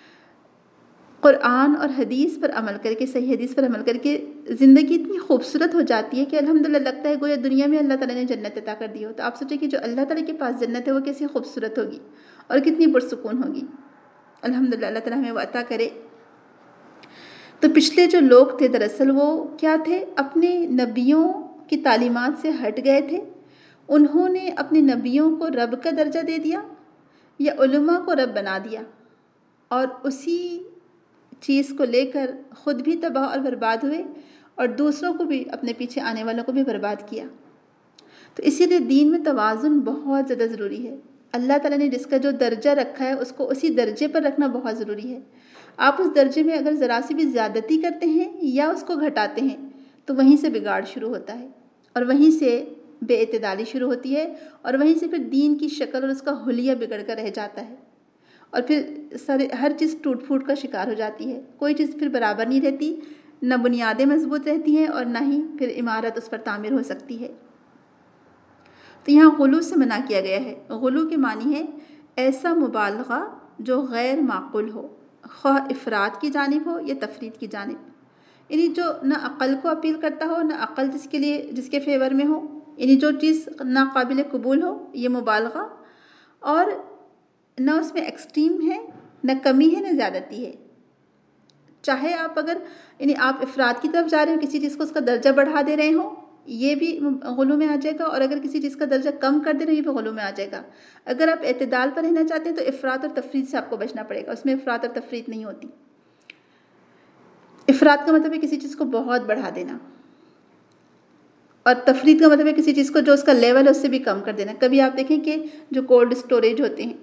قرآن اور حدیث پر عمل کر کے، صحیح حدیث پر عمل کر کے زندگی اتنی خوبصورت ہو جاتی ہے کہ الحمدللہ لگتا ہے گویا دنیا میں اللہ تعالیٰ نے جنت عطا کر دی ہو۔ تو آپ سوچیں کہ جو اللہ تعالیٰ کے پاس جنت ہے وہ کیسی خوبصورت ہوگی اور کتنی پرسکون ہوگی۔ الحمدللہ اللہ تعالیٰ ہمیں وہ عطا کرے۔ تو پچھلے جو لوگ تھے دراصل وہ کیا تھے، اپنے نبیوں کی تعلیمات سے ہٹ گئے تھے۔ انہوں نے اپنے نبیوں کو رب کا درجہ دے دیا یا علماء کو رب بنا دیا، اور اسی چیز کو لے کر خود بھی تباہ اور برباد ہوئے اور دوسروں کو بھی، اپنے پیچھے آنے والوں کو بھی برباد کیا۔ تو اسی لیے دین میں توازن بہت زیادہ ضروری ہے۔ اللہ تعالیٰ نے جس کا جو درجہ رکھا ہے اس کو اسی درجے پر رکھنا بہت ضروری ہے۔ آپ اس درجے میں اگر ذرا سی بھی زیادتی کرتے ہیں یا اس کو گھٹاتے ہیں تو وہیں سے بگاڑ شروع ہوتا ہے، اور وہیں سے بے اعتدالی شروع ہوتی ہے، اور وہیں سے پھر دین کی شکل اور اس کا حلیہ بگڑ کر رہ جاتا ہے، اور پھر ہر چیز ٹوٹ پھوٹ کا شکار ہو جاتی ہے۔ کوئی چیز پھر برابر نہیں رہتی، نہ بنیادیں مضبوط رہتی ہیں اور نہ ہی پھر عمارت اس پر تعمیر ہو سکتی ہے۔ تو یہاں غلو سے منع کیا گیا ہے۔ غلو کے معنی ہے ایسا مبالغہ جو غیر معقول ہو، خواہ افراد کی جانب ہو یا تفرید کی جانب، یعنی جو نہ عقل کو اپیل کرتا ہو، نہ عقل جس کے فیور میں ہو، یعنی جو چیز ناقابل قبول ہو، یہ مبالغہ، اور نہ اس میں ایکسٹریم ہے، نہ کمی ہے، نہ زیادتی ہے۔ چاہے آپ اگر یعنی آپ افراد کی طرف جا رہے ہو، کسی چیز کو اس کا درجہ بڑھا دے رہے ہوں، یہ بھی غلو میں آ جائے گا، اور اگر کسی چیز کا درجہ کم کر دے رہے ہیں یہ بھی غلو میں آ جائے گا۔ اگر آپ اعتدال پر رہنا چاہتے ہیں تو افراط اور تفرید سے آپ کو بچنا پڑے گا، اس میں افراط اور تفرید نہیں ہوتی۔ افراط کا مطلب ہے کسی چیز کو بہت بڑھا دینا، اور تفرید کا مطلب ہے کسی چیز کو جو اس کا لیول ہے اس سے بھی کم کر دینا۔ کبھی آپ دیکھیں کہ جو کولڈ اسٹوریج ہوتے ہیں،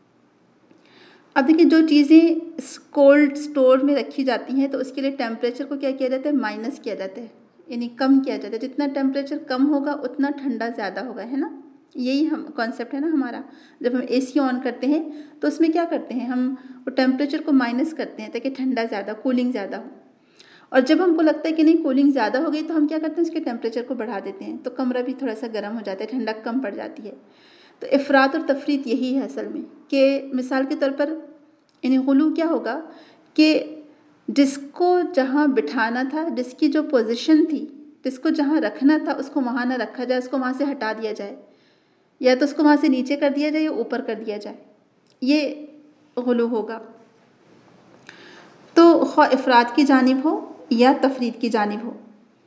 اب دیکھیں جو چیزیں کولڈ اسٹور میں رکھی جاتی ہیں تو اس کے لیے ٹیمپریچر کو کیا کیا جاتا ہے، مائنس کیا جاتا ہے، یعنی کم کیا جاتا ہے۔ جتنا ٹیمپریچر کم ہوگا اتنا ٹھنڈا زیادہ ہوگا، ہے نا؟ یہی کانسیپٹ ہے نا ہمارا۔ جب ہم اے سی آن کرتے ہیں تو اس میں کیا کرتے ہیں، ہم وہ ٹیمپریچر کو مائنس کرتے ہیں تاکہ ٹھنڈا زیادہ، کولنگ زیادہ ہو، اور جب ہم کو لگتا ہے کہ نہیں کولنگ زیادہ ہو گئی تو ہم کیا کرتے ہیں، اس کے ٹیمپریچر کو بڑھا دیتے ہیں، تو کمرہ بھی تھوڑا سا گرم ہو جاتا ہے، ٹھنڈک کم پڑ جاتی ہے۔ تو افراط اور تفریط یہی ہے اصل میں، کہ مثال کے طور پر یعنی غلو کیا ہوگا کہ جس کو جہاں بٹھانا تھا، جس کی جو پوزیشن تھی، جس کو جہاں رکھنا تھا اس کو وہاں نہ رکھا جائے، اس کو وہاں سے ہٹا دیا جائے، یا تو اس کو وہاں سے نیچے کر دیا جائے یا اوپر کر دیا جائے، یہ غلو ہوگا۔ تو خواہ افراد کی جانب ہو یا تفرید کی جانب ہو۔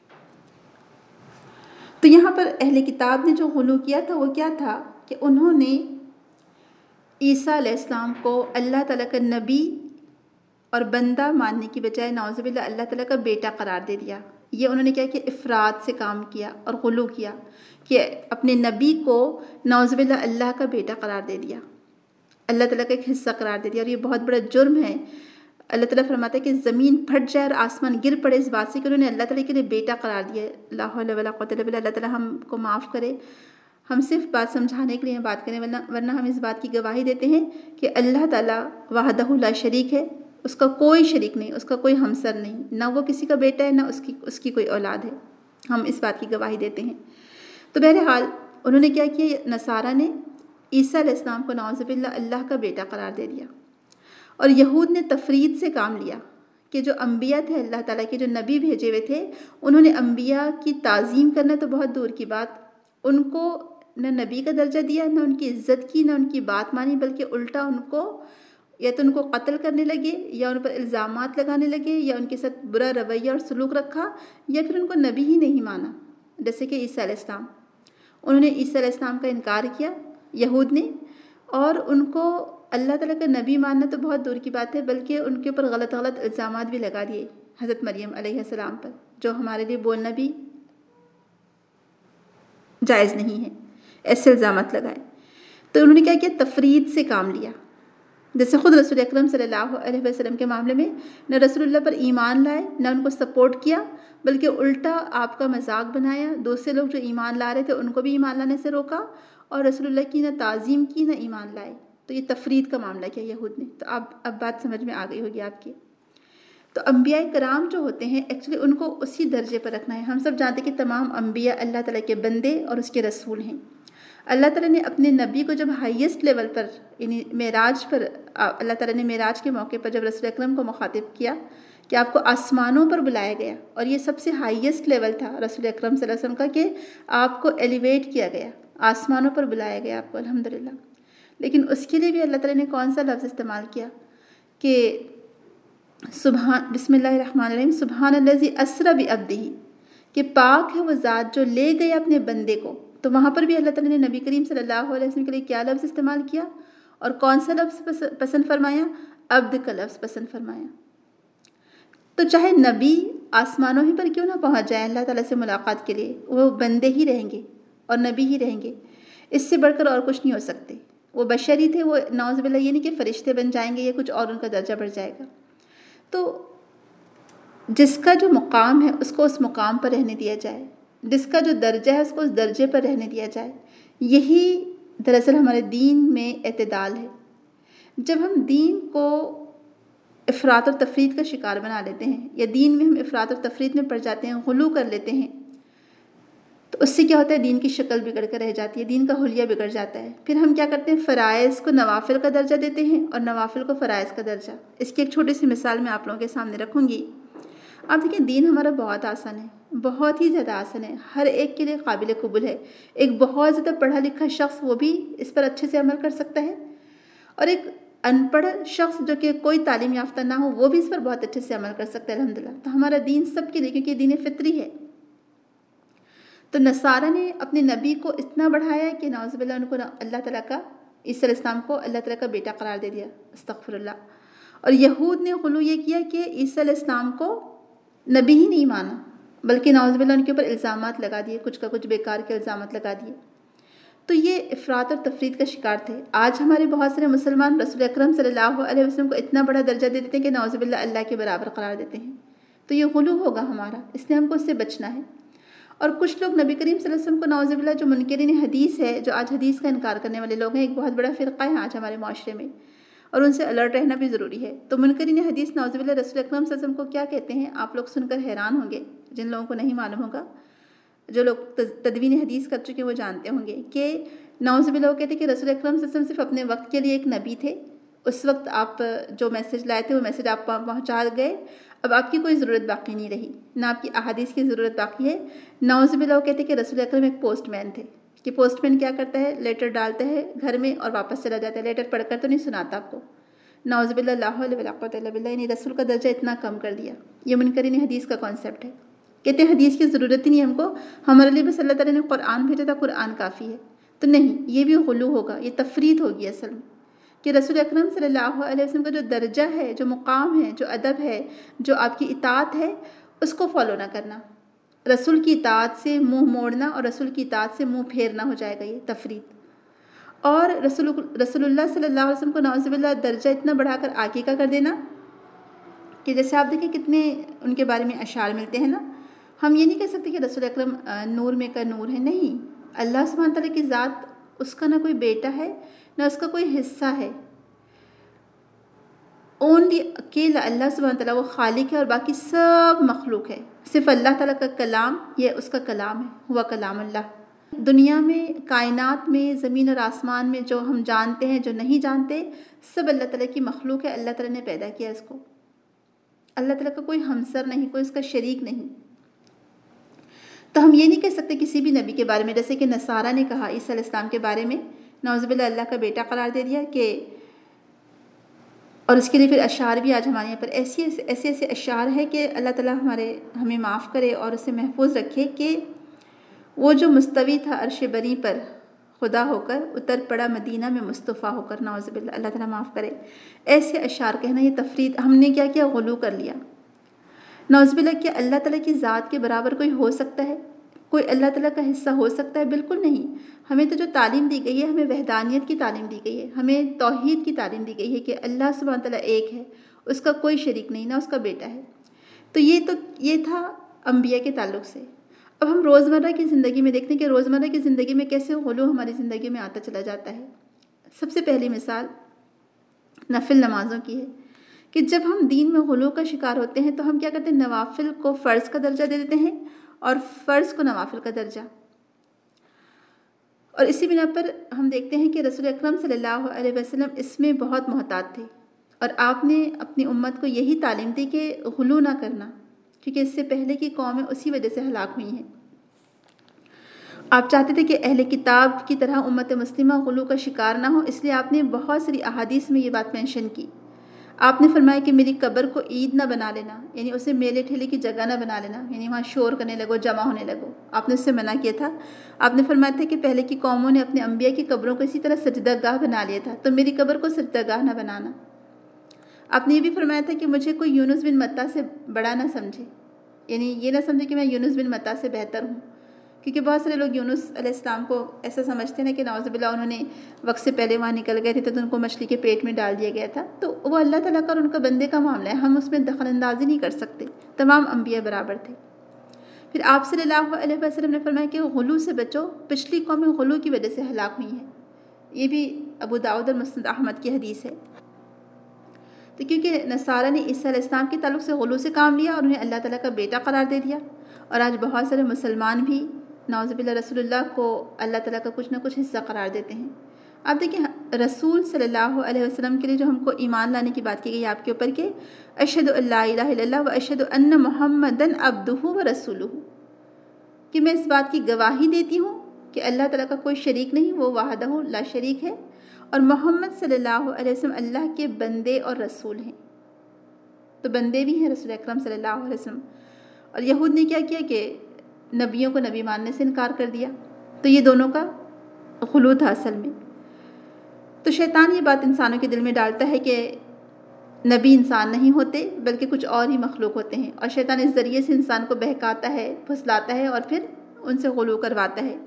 تو یہاں پر اہل کتاب نے جو غلو کیا تھا وہ کیا تھا کہ انہوں نے عیسیٰ علیہ السلام کو اللہ تعالیٰ کا نبی اور بندہ ماننے کی بجائے نعوذ باللہ اللہ تعالیٰ کا بیٹا قرار دے دیا۔ یہ انہوں نے کیا کہ افراد سے کام کیا اور غلو کیا، کہ اپنے نبی کو نعوذ باللہ اللہ کا بیٹا قرار دے دیا، اللہ تعالیٰ کا ایک حصہ قرار دے دیا، اور یہ بہت بڑا جرم ہے۔ اللہ تعالیٰ فرماتا ہے کہ زمین پھٹ جائے اور آسمان گر پڑے اس بات سے کہ انہوں نے اللہ تعالیٰ کے لیے بیٹا قرار دیا ہے۔ لا حول ولا قوۃ الا باللہ۔ اللہ تعالیٰ ہم کو معاف کرے، ہم صرف بات سمجھانے کے لیے بات کریں، ورنہ ہم اس بات کی گواہی دیتے ہیں کہ اللہ تعالیٰ وحدہ لا شریک ہے، اس کا کوئی شریک نہیں، اس کا کوئی ہمسر نہیں، نہ وہ کسی کا بیٹا ہے نہ اس کی کوئی اولاد ہے، ہم اس بات کی گواہی دیتے ہیں۔ تو بہرحال انہوں نے کیا کیا، نصارہ نے عیسیٰ علیہ السلام کو نعوذ باللہ اللہ کا بیٹا قرار دے دیا، اور یہود نے تفرید سے کام لیا کہ جو انبیاء تھے اللہ تعالیٰ کے، جو نبی بھیجے ہوئے تھے، انہوں نے انبیاء کی تعظیم کرنا تو بہت دور کی بات، ان کو نہ نبی کا درجہ دیا، نہ ان کی عزت کی، نہ ان کی بات مانی، بلکہ الٹا ان کو یا تو ان کو قتل کرنے لگے، یا ان پر الزامات لگانے لگے، یا ان کے ساتھ برا رویہ اور سلوک رکھا، یا پھر ان کو نبی ہی نہیں مانا۔ جیسے کہ عیسیٰ علیہ السلام، انہوں نے عیسیٰ علیہ السلام کا انکار کیا، یہود نے، اور ان کو اللہ تعالیٰ کا نبی ماننا تو بہت دور کی بات ہے، بلکہ ان کے اوپر غلط غلط الزامات بھی لگا دیے حضرت مریم علیہ السلام پر، جو ہمارے لیے بولنا بھی جائز نہیں ہے، ایسے الزامات لگائے۔ تو انہوں نے کیا کیا؟ تفرید سے کام لیا۔ جیسے خود رسول اکرم صلی اللہ علیہ وسلم کے معاملے میں نہ رسول اللہ پر ایمان لائے، نہ ان کو سپورٹ کیا، بلکہ الٹا آپ کا مذاق بنایا، دوسرے لوگ جو ایمان لا رہے تھے ان کو بھی ایمان لانے سے روکا، اور رسول اللہ کی نہ تعظیم کی نہ ایمان لائے۔ تو یہ تفرید کا معاملہ کیا یہود نے۔ تو اب بات سمجھ میں آ گئی ہوگی آپ کی۔ تو انبیاء کرام جو ہوتے ہیں ایکچولی ان کو اسی درجے پر رکھنا ہے۔ ہم سب جانتے ہیں کہ تمام انبیاء اللہ تعالیٰ کے بندے اور اس کے رسول ہیں۔ اللہ تعالیٰ نے اپنے نبی کو جب ہائیسٹ لیول پر، یعنی معراج پر، اللہ تعالیٰ نے معراج کے موقع پر جب رسول اکرم کو مخاطب کیا کہ آپ کو آسمانوں پر بلایا گیا، اور یہ سب سے ہائیسٹ لیول تھا رسول اکرم صلی اللہ علیہ وسلم کا کہ آپ کو ایلیویٹ کیا گیا، آسمانوں پر بلایا گیا آپ کو، الحمدللہ۔ لیکن اس کے لیے بھی اللہ تعالیٰ نے کون سا لفظ استعمال کیا کہ بسم اللہ الرحمن الرحیم، سبحان الذی اسری بعبدہ، کہ پاک ہے وہ ذات جو لے گئے اپنے بندے کو۔ تو وہاں پر بھی اللہ تعالیٰ نے نبی کریم صلی اللہ علیہ وسلم کے لیے کیا لفظ استعمال کیا، اور کون سا لفظ پسند فرمایا؟ عبد کا لفظ پسند فرمایا۔ تو چاہے نبی آسمانوں ہی پر کیوں نہ پہنچ جائے اللہ تعالیٰ سے ملاقات کے لیے، وہ بندے ہی رہیں گے اور نبی ہی رہیں گے، اس سے بڑھ کر اور کچھ نہیں ہو سکتے۔ وہ بشری تھے، وہ نعوذ باللہ یہ نہیں کہ فرشتے بن جائیں گے یا کچھ اور ان کا درجہ بڑھ جائے گا۔ تو جس کا جو مقام ہے اس کو اس مقام پر رہنے دیا جائے، جس کا جو درجہ ہے اس کو اس درجے پر رہنے دیا جائے۔ یہی دراصل ہمارے دین میں اعتدال ہے۔ جب ہم دین کو افراط اور تفرید کا شکار بنا لیتے ہیں، یا دین میں ہم افراط اور تفرید میں پڑ جاتے ہیں، غلو کر لیتے ہیں، تو اس سے کیا ہوتا ہے؟ دین کی شکل بگڑ کر رہ جاتی ہے، دین کا حلیہ بگڑ جاتا ہے۔ پھر ہم کیا کرتے ہیں؟ فرائض کو نوافل کا درجہ دیتے ہیں اور نوافل کو فرائض کا درجہ۔ اس کی ایک چھوٹی سی مثال میں آپ لوگوں کے سامنے رکھوں گی۔ آپ دیکھیں دین ہمارا بہت آسان ہے، بہت ہی زیادہ آسان ہے، ہر ایک کے لیے قابل قبول ہے۔ ایک بہت زیادہ پڑھا لکھا شخص وہ بھی اس پر اچھے سے عمل کر سکتا ہے، اور ایک ان پڑھ شخص جو کہ کوئی تعلیم یافتہ نہ ہو وہ بھی اس پر بہت اچھے سے عمل کر سکتا ہے، الحمدللہ۔ تو ہمارا دین سب کے لیے، کیونکہ دین فطری ہے۔ تو نصارہ نے اپنے نبی کو اتنا بڑھایا کہ نعوذ باللہ ان کو اللہ تعالیٰ کا، عیسیٰ علیہ السلام کو اللہ تعالیٰ کا بیٹا قرار دے دیا، استغفر اللہ۔ اور یہود نے غلو یہ کیا کہ عیسیٰ علیہ السلام کو نبی ہی نہیں مانا، بلکہ نعوذ باللہ ان کے اوپر الزامات لگا دیے، کچھ کا کچھ بیکار کے الزامات لگا دیے۔ تو یہ افراط اور تفرید کا شکار تھے۔ آج ہمارے بہت سارے مسلمان رسول اکرم صلی اللہ علیہ وسلم کو اتنا بڑا درجہ دے دیتے ہیں کہ نعوذ باللہ اللہ کے برابر قرار دیتے ہیں۔ تو یہ غلو ہوگا ہمارا، اس لیے ہم کو اس سے بچنا ہے۔ اور کچھ لوگ نبی کریم صلی اللہ علیہ وسلم کو نعوذ باللہ، جو منکرین حدیث ہے، جو آج حدیث کا انکار کرنے والے لوگ ہیں، ایک بہت بڑا فرقہ ہے آج ہمارے معاشرے میں، اور ان سے الرٹ رہنا بھی ضروری ہے۔ تو منکرین حدیث نعوذ باللہ رسول اکرم صلی اللہ علیہ وسلم کو کیا کہتے ہیں؟ آپ لوگ سن کر حیران ہوں گے، جن لوگوں کو نہیں معلوم ہوگا، جو لوگ تدوین حدیث کر چکے وہ جانتے ہوں گے کہ نعوذ باللہ وہ کہتے ہیں کہ رسول اکرم صلی اللہ علیہ وسلم صرف اپنے وقت کے لیے ایک نبی تھے۔ اس وقت آپ جو میسج لائے تھے وہ میسج آپ پہنچا گئے، اب آپ کی کوئی ضرورت باقی نہیں رہی، نہ آپ کی احادیث کی ضرورت باقی ہے۔ نعوذ باللہ وہ کہتے ہیں کہ رسول اکرم ایک پوسٹ مین تھے، کہ پوسٹ مین کیا کرتا ہے؟ لیٹر ڈالتا ہے گھر میں اور واپس چلا جاتا ہے، لیٹر پڑھ کر تو نہیں سناتا آپ کو۔ نعوذ باللہ، لا حول ولا قوۃ الا باللہ، یعنی رسول کا درجہ اتنا کم کر دیا۔ یہ منکرین حدیث کا کانسیپٹ ہے، کہتے ہیں حدیث کی ضرورت ہی نہیں ہم کو، ہمارے لیے بس اللہ تعالیٰ نے قرآن بھیجا تھا، قرآن کافی ہے۔ تو نہیں، یہ بھی غلو ہوگا، یہ تفرید ہوگی اصل میں، کہ رسول اکرم صلی اللہ علیہ وسلم کا جو درجہ ہے، جو مقام ہے، جو ادب ہے، جو آپ کی اطاعت ہے، اس کو فالو نہ کرنا، رسول کی اطاعت سے منہ موڑنا اور رسول کی اطاعت سے منہ پھیرنا ہو جائے گا یہ تفرید۔ اور رسول اللہ صلی اللہ علیہ وسلم کو نعوذ باللہ درجہ اتنا بڑھا کر آگے کا کر دینا کہ جیسے آپ دیکھیں کتنے ان کے بارے میں اشعار ملتے ہیں نا، ہم یہ نہیں کہہ سکتے کہ رسول اکرم نور میں کا نور ہے، نہیں، اللہ سبحانہ تعالیٰ کی ذات، اس کا نہ کوئی بیٹا ہے نہ اس کا کوئی حصہ ہے، اونلی اکیلا اللہ سبحانہ تعالیٰ وہ خالق ہے اور باقی سب مخلوق ہے۔ صرف اللہ تعالیٰ کا کلام یہ اس کا کلام ہے، ہوا کلام اللہ۔ دنیا میں، کائنات میں، زمین اور آسمان میں جو ہم جانتے ہیں، جو نہیں جانتے، سب اللہ تعالیٰ کی مخلوق ہے، اللہ تعالیٰ نے پیدا کیا اس کو۔ اللہ تعالیٰ کا کوئی ہمسر نہیں، کوئی اس کا شریک نہیں۔ تو ہم یہ نہیں کہہ سکتے کسی بھی نبی کے بارے میں، جیسے کہ نصارہ نے کہا عیسیٰ علیہ السلام کے بارے میں، نعوذ باللہ اللہ کا بیٹا قرار دے دیا کہ، اور اس کے لیے پھر اشعار بھی آج ہمارے یہاں پر ایسے اشعار ہے کہ اللہ تعالیٰ ہمیں معاف کرے اور اسے محفوظ رکھے، کہ وہ جو مستوی تھا عرش بری پر، خدا ہو کر اتر پڑا مدینہ میں مصطفیٰ ہو کر، نعوذ باللہ، اللہ تعالیٰ معاف کرے۔ ایسے اشعار کہنا یہ تفرید، ہم نے کیا کیا، غلو کر لیا۔ نعوذ باللہ، کیا اللہ تعالیٰ کی ذات کے برابر کوئی ہو سکتا ہے؟ کوئی اللہ تعالیٰ کا حصہ ہو سکتا ہے؟ بالکل نہیں۔ ہمیں تو جو تعلیم دی گئی ہے، ہمیں وحدانیت کی تعلیم دی گئی ہے، ہمیں توحید کی تعلیم دی گئی ہے کہ اللہ سبحانہ تعالیٰ ایک ہے، اس کا کوئی شریک نہیں، نہ اس کا بیٹا ہے۔ تو یہ تھا انبیاء کے تعلق سے۔ اب ہم روزمرہ کی زندگی میں دیکھتے ہیں کہ روزمرہ کی زندگی میں کیسے غلو ہماری زندگی میں آتا چلا جاتا ہے۔ سب سے پہلی مثال نفل نمازوں کی ہے کہ جب ہم دین میں غلو کا شکار ہوتے ہیں تو ہم کیا کرتے ہیں، نوافل کو فرض کا درجہ دے دیتے ہیں اور فرض کو نوافل کا درجہ۔ اور اسی بنا پر ہم دیکھتے ہیں کہ رسول اکرم صلی اللہ علیہ وسلم اس میں بہت محتاط تھے، اور آپ نے اپنی امت کو یہی تعلیم دی کہ غلو نہ کرنا، کیونکہ اس سے پہلے کی قومیں اسی وجہ سے ہلاک ہوئی ہیں۔ آپ چاہتے تھے کہ اہل کتاب کی طرح امت مسلمہ غلو کا شکار نہ ہو، اس لیے آپ نے بہت ساری احادیث میں یہ بات مینشن کی۔ آپ نے فرمایا کہ میری قبر کو عید نہ بنا لینا، یعنی اسے میلے ٹھیلے کی جگہ نہ بنا لینا، یعنی وہاں شور کرنے لگو، جمع ہونے لگو، آپ نے اس سے منع کیا تھا۔ آپ نے فرمایا تھا کہ پہلے کی قوموں نے اپنے انبیاء کی قبروں کو اسی طرح سجدہ گاہ بنا لیا تھا، تو میری قبر کو سجدہ گاہ نہ بنانا۔ آپ نے یہ بھی فرمایا تھا کہ مجھے کوئی یونس بن متا سے بڑا نہ سمجھے، یعنی یہ نہ سمجھے کہ میں یونس بن متا سے بہتر ہوں، کیونکہ بہت سارے لوگ یونس علیہ السلام کو ایسا سمجھتے ہیں کہ نعوذ باللہ انہوں نے وقت سے پہلے وہاں نکل گئے تھے تو ان کو مچھلی کے پیٹ میں ڈال دیا گیا تھا۔ تو وہ اللہ تعالیٰ کا اور ان کا بندے کا معاملہ ہے، ہم اس میں دخل اندازی نہیں کر سکتے، تمام انبیاء برابر تھے۔ پھر آپ صلی اللہ علیہ وسلم نے فرمایا کہ غلو سے بچو، پچھلی قومیں غلو کی وجہ سے ہلاک ہوئی ہیں۔ یہ بھی ابو داؤد اور مسند احمد کی حدیث ہے۔ تو کیونکہ نصارہ نے عیسیٰ علیہ السلام کے تعلق سے غلو سے کام لیا اور انہیں اللہ تعالیٰ کا بیٹا قرار دے دیا، اور آج بہت سارے مسلمان بھی نعوذ باللہ رسول اللہ کو اللہ تعالیٰ کا کچھ نہ کچھ حصہ قرار دیتے ہیں۔ آپ دیکھیں رسول صلی اللہ علیہ وسلم کے لیے جو ہم کو ایمان لانے کی بات کی گئی آپ کے اوپر کہ اشہد ان لا الہ الا اللہ و اشہد ان محمدًا عبدہ و رسولہ، کہ میں اس بات کی گواہی دیتی ہوں کہ اللہ تعالیٰ کا کوئی شریک نہیں، وہ وحدہ لا شریک ہے، اور محمد صلی اللہ علیہ وسلم اللہ کے بندے اور رسول ہیں۔ تو بندے بھی ہیں رسول اکرم صلی اللہ علیہ وسلم۔ اور یہود نے کیا کیا کہ نبیوں کو نبی ماننے سے انکار کر دیا، تو یہ دونوں کا غلو تھا اصل میں۔ تو شیطان یہ بات انسانوں کے دل میں ڈالتا ہے کہ نبی انسان نہیں ہوتے بلکہ کچھ اور ہی مخلوق ہوتے ہیں، اور شیطان اس ذریعے سے انسان کو بہکاتا ہے، پھسلاتا ہے اور پھر ان سے غلو کرواتا ہے۔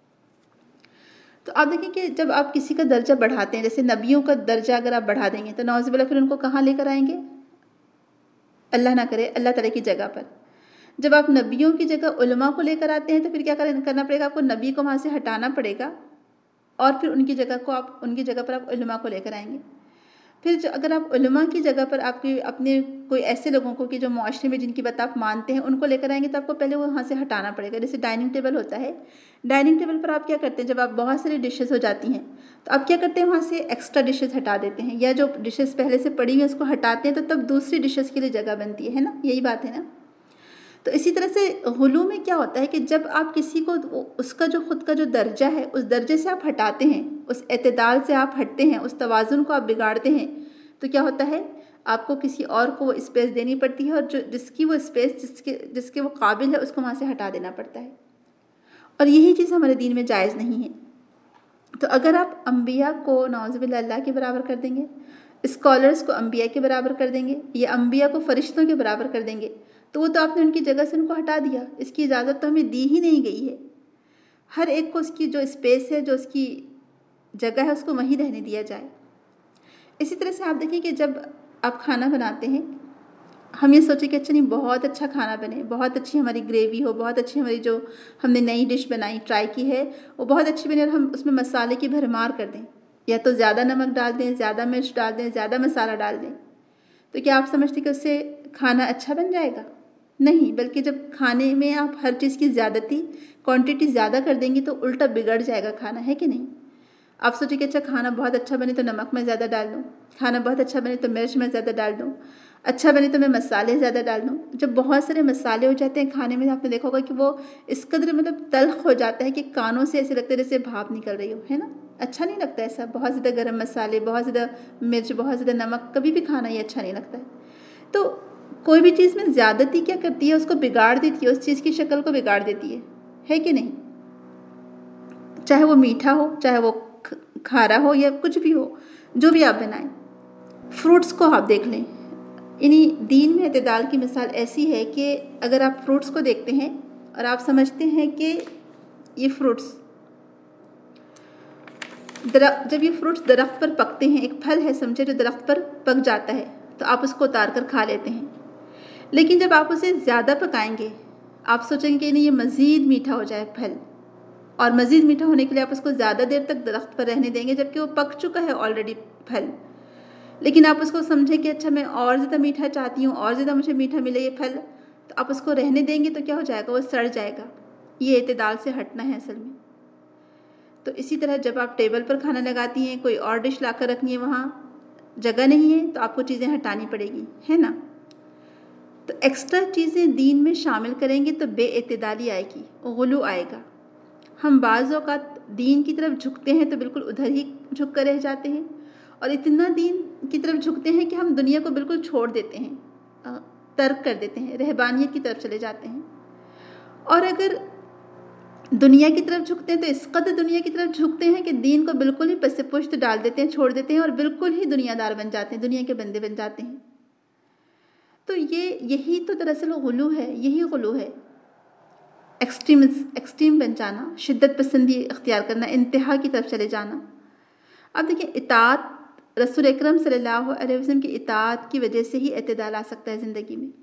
تو آپ دیکھیں کہ جب آپ کسی کا درجہ بڑھاتے ہیں، جیسے نبیوں کا درجہ اگر آپ بڑھا دیں گے تو نعوذ باللہ پھر ان کو کہاں لے کر آئیں گے؟ اللہ نہ کرے اللہ تعالیٰ کی جگہ پر۔ جب آپ نبیوں کی جگہ علماء کو لے کر آتے ہیں تو پھر کیا کرنا پڑے گا؟ آپ کو نبی کو وہاں سے ہٹانا پڑے گا، اور پھر ان کی جگہ پر آپ علماء کو لے کر آئیں گے۔ پھر اگر آپ علماء کی جگہ پر آپ کے اپنے کوئی ایسے لوگوں کو کہ جو معاشرے میں جن کی بات آپ مانتے ہیں ان کو لے کر آئیں گے تو آپ کو پہلے وہاں سے ہٹانا پڑے گا۔ جیسے ڈائننگ ٹیبل ہوتا ہے، ڈائننگ ٹیبل پر آپ کیا کرتے ہیں؟ جب آپ بہت ساری ڈشز ہو جاتی ہیں تو آپ کیا کرتے ہیں؟ وہاں سے ایکسٹرا ڈشز ہٹا دیتے ہیں، یا جو ڈشز پہلے سے پڑی ہوئی ہیں اس کو ہٹاتے ہیں تو تب دوسری ڈشز کے لیے جگہ بنتی ہے نا، یہی بات ہے نا۔ تو اسی طرح سے غلو میں کیا ہوتا ہے کہ جب آپ کسی کو اس کا جو خود کا جو درجہ ہے اس درجے سے آپ ہٹاتے ہیں، اس اعتدال سے آپ ہٹتے ہیں، اس توازن کو آپ بگاڑتے ہیں، تو کیا ہوتا ہے؟ آپ کو کسی اور کو وہ اسپیس دینی پڑتی ہے، اور جس کی وہ اسپیس جس کے وہ قابل ہے اس کو وہاں سے ہٹا دینا پڑتا ہے، اور یہی چیز ہمارے دین میں جائز نہیں ہے۔ تو اگر آپ انبیاء کو نعوذ باللہ اللہ کے برابر کر دیں گے، اسکالرس کو انبیاء کے برابر کر دیں گے، یا انبیاء کو فرشتوں کے برابر کر دیں گے، تو وہ تو آپ نے ان کی جگہ سے ان کو ہٹا دیا، اس کی اجازت تو ہمیں دی ہی نہیں گئی ہے۔ ہر ایک کو اس کی جو اسپیس ہے، جو اس کی جگہ ہے، اس کو وہیں رہنے دیا جائے۔ اسی طرح سے آپ دیکھیں کہ جب آپ کھانا بناتے ہیں، ہم یہ سوچیں کہ اچھا نہیں بہت اچھا کھانا بنے، بہت اچھی ہماری گریوی ہو، بہت اچھی ہماری جو ہم نے نئی ڈش بنائی ٹرائی کی ہے وہ بہت اچھی بنے، اور ہم اس میں مسالے کی بھرمار کر دیں، یا تو زیادہ نمک ڈال دیں، زیادہ مرچ ڈال دیں، زیادہ مسالہ ڈال دیں، تو کیا آپ سمجھتے کہ اس سے کھانا اچھا بن جائے گا؟ نہیں، بلکہ جب کھانے میں آپ ہر چیز کی زیادتی کوانٹٹی زیادہ کر دیں گی تو الٹا بگڑ جائے گا کھانا، ہے کہ نہیں؟ آپ سوچیں کہ اچھا کھانا بہت اچھا بنے تو نمک میں زیادہ ڈال دوں، کھانا بہت اچھا بنے تو مرچ میں زیادہ ڈال دوں، اچھا بنے تو میں مسالے زیادہ ڈال دوں۔ جب بہت سارے مسالے ہو جاتے ہیں کھانے میں، آپ نے دیکھا ہوگا کہ وہ اس قدر تلخ ہو جاتا ہے کہ کانوں سے ایسے لگتا ہے جیسے بھاپ نکل رہی ہو، ہے نا؟ اچھا نہیں لگتا ایسا، بہت زیادہ گرم مسالے، بہت زیادہ مرچ، بہت زیادہ نمک، کبھی بھی کھانا یہ اچھا نہیں لگتا ہے۔ تو کوئی بھی چیز میں زیادتی کیا کرتی ہے؟ اس کو بگاڑ دیتی ہے، اس چیز کی شکل کو بگاڑ دیتی ہے کہ نہیں؟ چاہے وہ میٹھا ہو، چاہے وہ کھارا ہو یا کچھ بھی ہو، جو بھی آپ بنائیں۔ فروٹس کو آپ دیکھ لیں، یعنی دین میں اعتدال کی مثال ایسی ہے کہ اگر آپ فروٹس کو دیکھتے ہیں اور آپ سمجھتے ہیں کہ یہ فروٹس جب یہ فروٹس درخت پر پکتے ہیں، ایک پھل ہے سمجھے جو درخت پر پک جاتا ہے، تو آپ اس کو اتار کر کھا لیتے ہیں۔ لیکن جب آپ اسے زیادہ پکائیں گے، آپ سوچیں گے کہ نہیں یہ مزید میٹھا ہو جائے پھل، اور مزید میٹھا ہونے کے لیے آپ اس کو زیادہ دیر تک درخت پر رہنے دیں گے جبکہ وہ پک چکا ہے آلریڈی پھل، لیکن آپ اس کو سمجھیں کہ اچھا میں اور زیادہ میٹھا چاہتی ہوں، اور زیادہ مجھے میٹھا ملے یہ پھل، تو آپ اس کو رہنے دیں گے تو کیا ہو جائے گا، وہ سڑ جائے گا۔ یہ اعتدال سے ہٹنا ہے اصل میں۔ تو اسی طرح جب آپ ٹیبل پر کھانا لگاتی ہیں، کوئی اور ڈش لا کر رکھنی ہے، وہاں جگہ نہیں ہے تو آپ کو چیزیں ہٹانی پڑے گی، ہے نا؟ تو ایکسٹرا چیزیں دین میں شامل کریں گے تو بے اعتدالی آئے گی، غلو آئے گا۔ ہم بعض اوقات دین کی طرف جھکتے ہیں تو بالکل ادھر ہی جھک کر رہ جاتے ہیں، اور اتنا دین کی طرف جھکتے ہیں کہ ہم دنیا کو بالکل چھوڑ دیتے ہیں، ترک کر دیتے ہیں، رہبانیت کی طرف چلے جاتے ہیں۔ اور اگر دنیا کی طرف جھکتے ہیں تو اس قدر دنیا کی طرف جھکتے ہیں کہ دین کو بالکل ہی پس پشت ڈال دیتے ہیں، چھوڑ دیتے ہیں، اور بالکل ہی دنیا دار بن جاتے ہیں، دنیا کے بندے بن جاتے ہیں۔ تو یہی تو دراصل غلو ہے، یہی غلو ہے، ایکسٹریم بن جانا، شدت پسندی اختیار کرنا، انتہا کی طرف چلے جانا۔ اب دیکھیں، اطاعت رسول اکرم صلی اللہ علیہ وسلم کی اطاعت کی وجہ سے ہی اعتدال آ سکتا ہے زندگی میں۔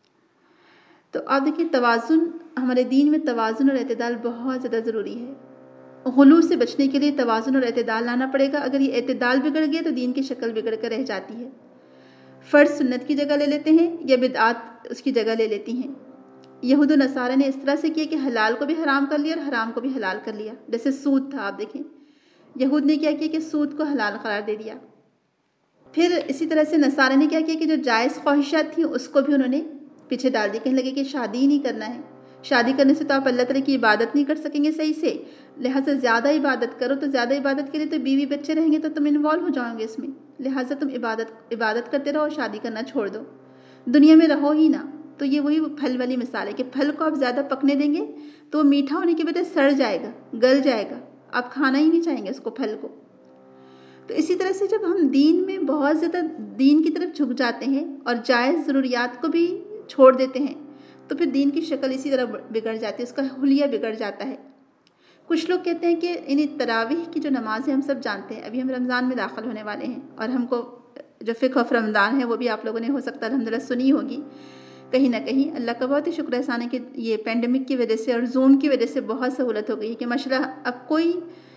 تو آپ دیکھیں، توازن، ہمارے دین میں توازن اور اعتدال بہت زیادہ ضروری ہے۔ غلو سے بچنے کے لیے توازن اور اعتدال لانا پڑے گا۔ اگر یہ اعتدال بگڑ گیا تو دین کی شکل بگڑ کر رہ جاتی ہے۔ فرض سنت کی جگہ لے لیتے ہیں یا بدعات اس کی جگہ لے لیتی ہیں۔ یہود و نصارہ نے اس طرح سے کیا کہ حلال کو بھی حرام کر لیا اور حرام کو بھی حلال کر لیا۔ جیسے سود تھا، آپ دیکھیں یہود نے کیا کیا کہ سود کو حلال قرار دے دیا۔ پھر اسی طرح سے نصارہ نے کیا کیا کہ جو جائز خواہشات تھیں اس کو بھی انہوں نے پیچھے ڈال دی، کہنے لگے کہ شادی ہی نہیں کرنا ہے، شادی کرنے سے تو آپ اللہ تعالیٰ کی عبادت نہیں کر سکیں گے صحیح سے، لہٰذا زیادہ عبادت کرو، تو زیادہ عبادت کے لیے تو بیوی بچے رہیں گے تو تم انوالو ہو جاؤ گے اس میں، لہٰذا تم عبادت کرتے رہو، شادی کرنا چھوڑ دو، دنیا میں رہو ہی نہ۔ تو یہ وہی پھل والی مثال ہے کہ پھل کو آپ زیادہ پکنے دیں گے تو وہ میٹھا ہونے کی وجہ سڑ جائے گا، گل جائے گا، آپ کھانا ہی نہیں چاہیں گے اس کو، پھل کو۔ تو اسی طرح سے جب ہم دین میں بہت زیادہ دین کی طرف جھک جاتے ہیں اور جائز ضروریات کو بھی چھوڑ دیتے ہیں تو پھر دین کی شکل اسی طرح بگڑ جاتی ہے، اس کا حلیہ بگڑ جاتا ہے۔ کچھ لوگ کہتے ہیں کہ تراویح کی جو نماز ہے ہم سب جانتے ہیں، ابھی ہم رمضان میں داخل ہونے والے ہیں اور ہم کو جو فقہ آف رمضان ہے وہ بھی آپ لوگوں نے ہو سکتا ہے الحمدللہ سنی ہوگی کہیں نہ کہیں۔ اللہ کا بہت ہی شکر احسان ہے کہ یہ پینڈیمک کی وجہ سے اور زوم کی وجہ سے بہت سہولت ہو گئی کہ ماشاءاللہ اب کوئی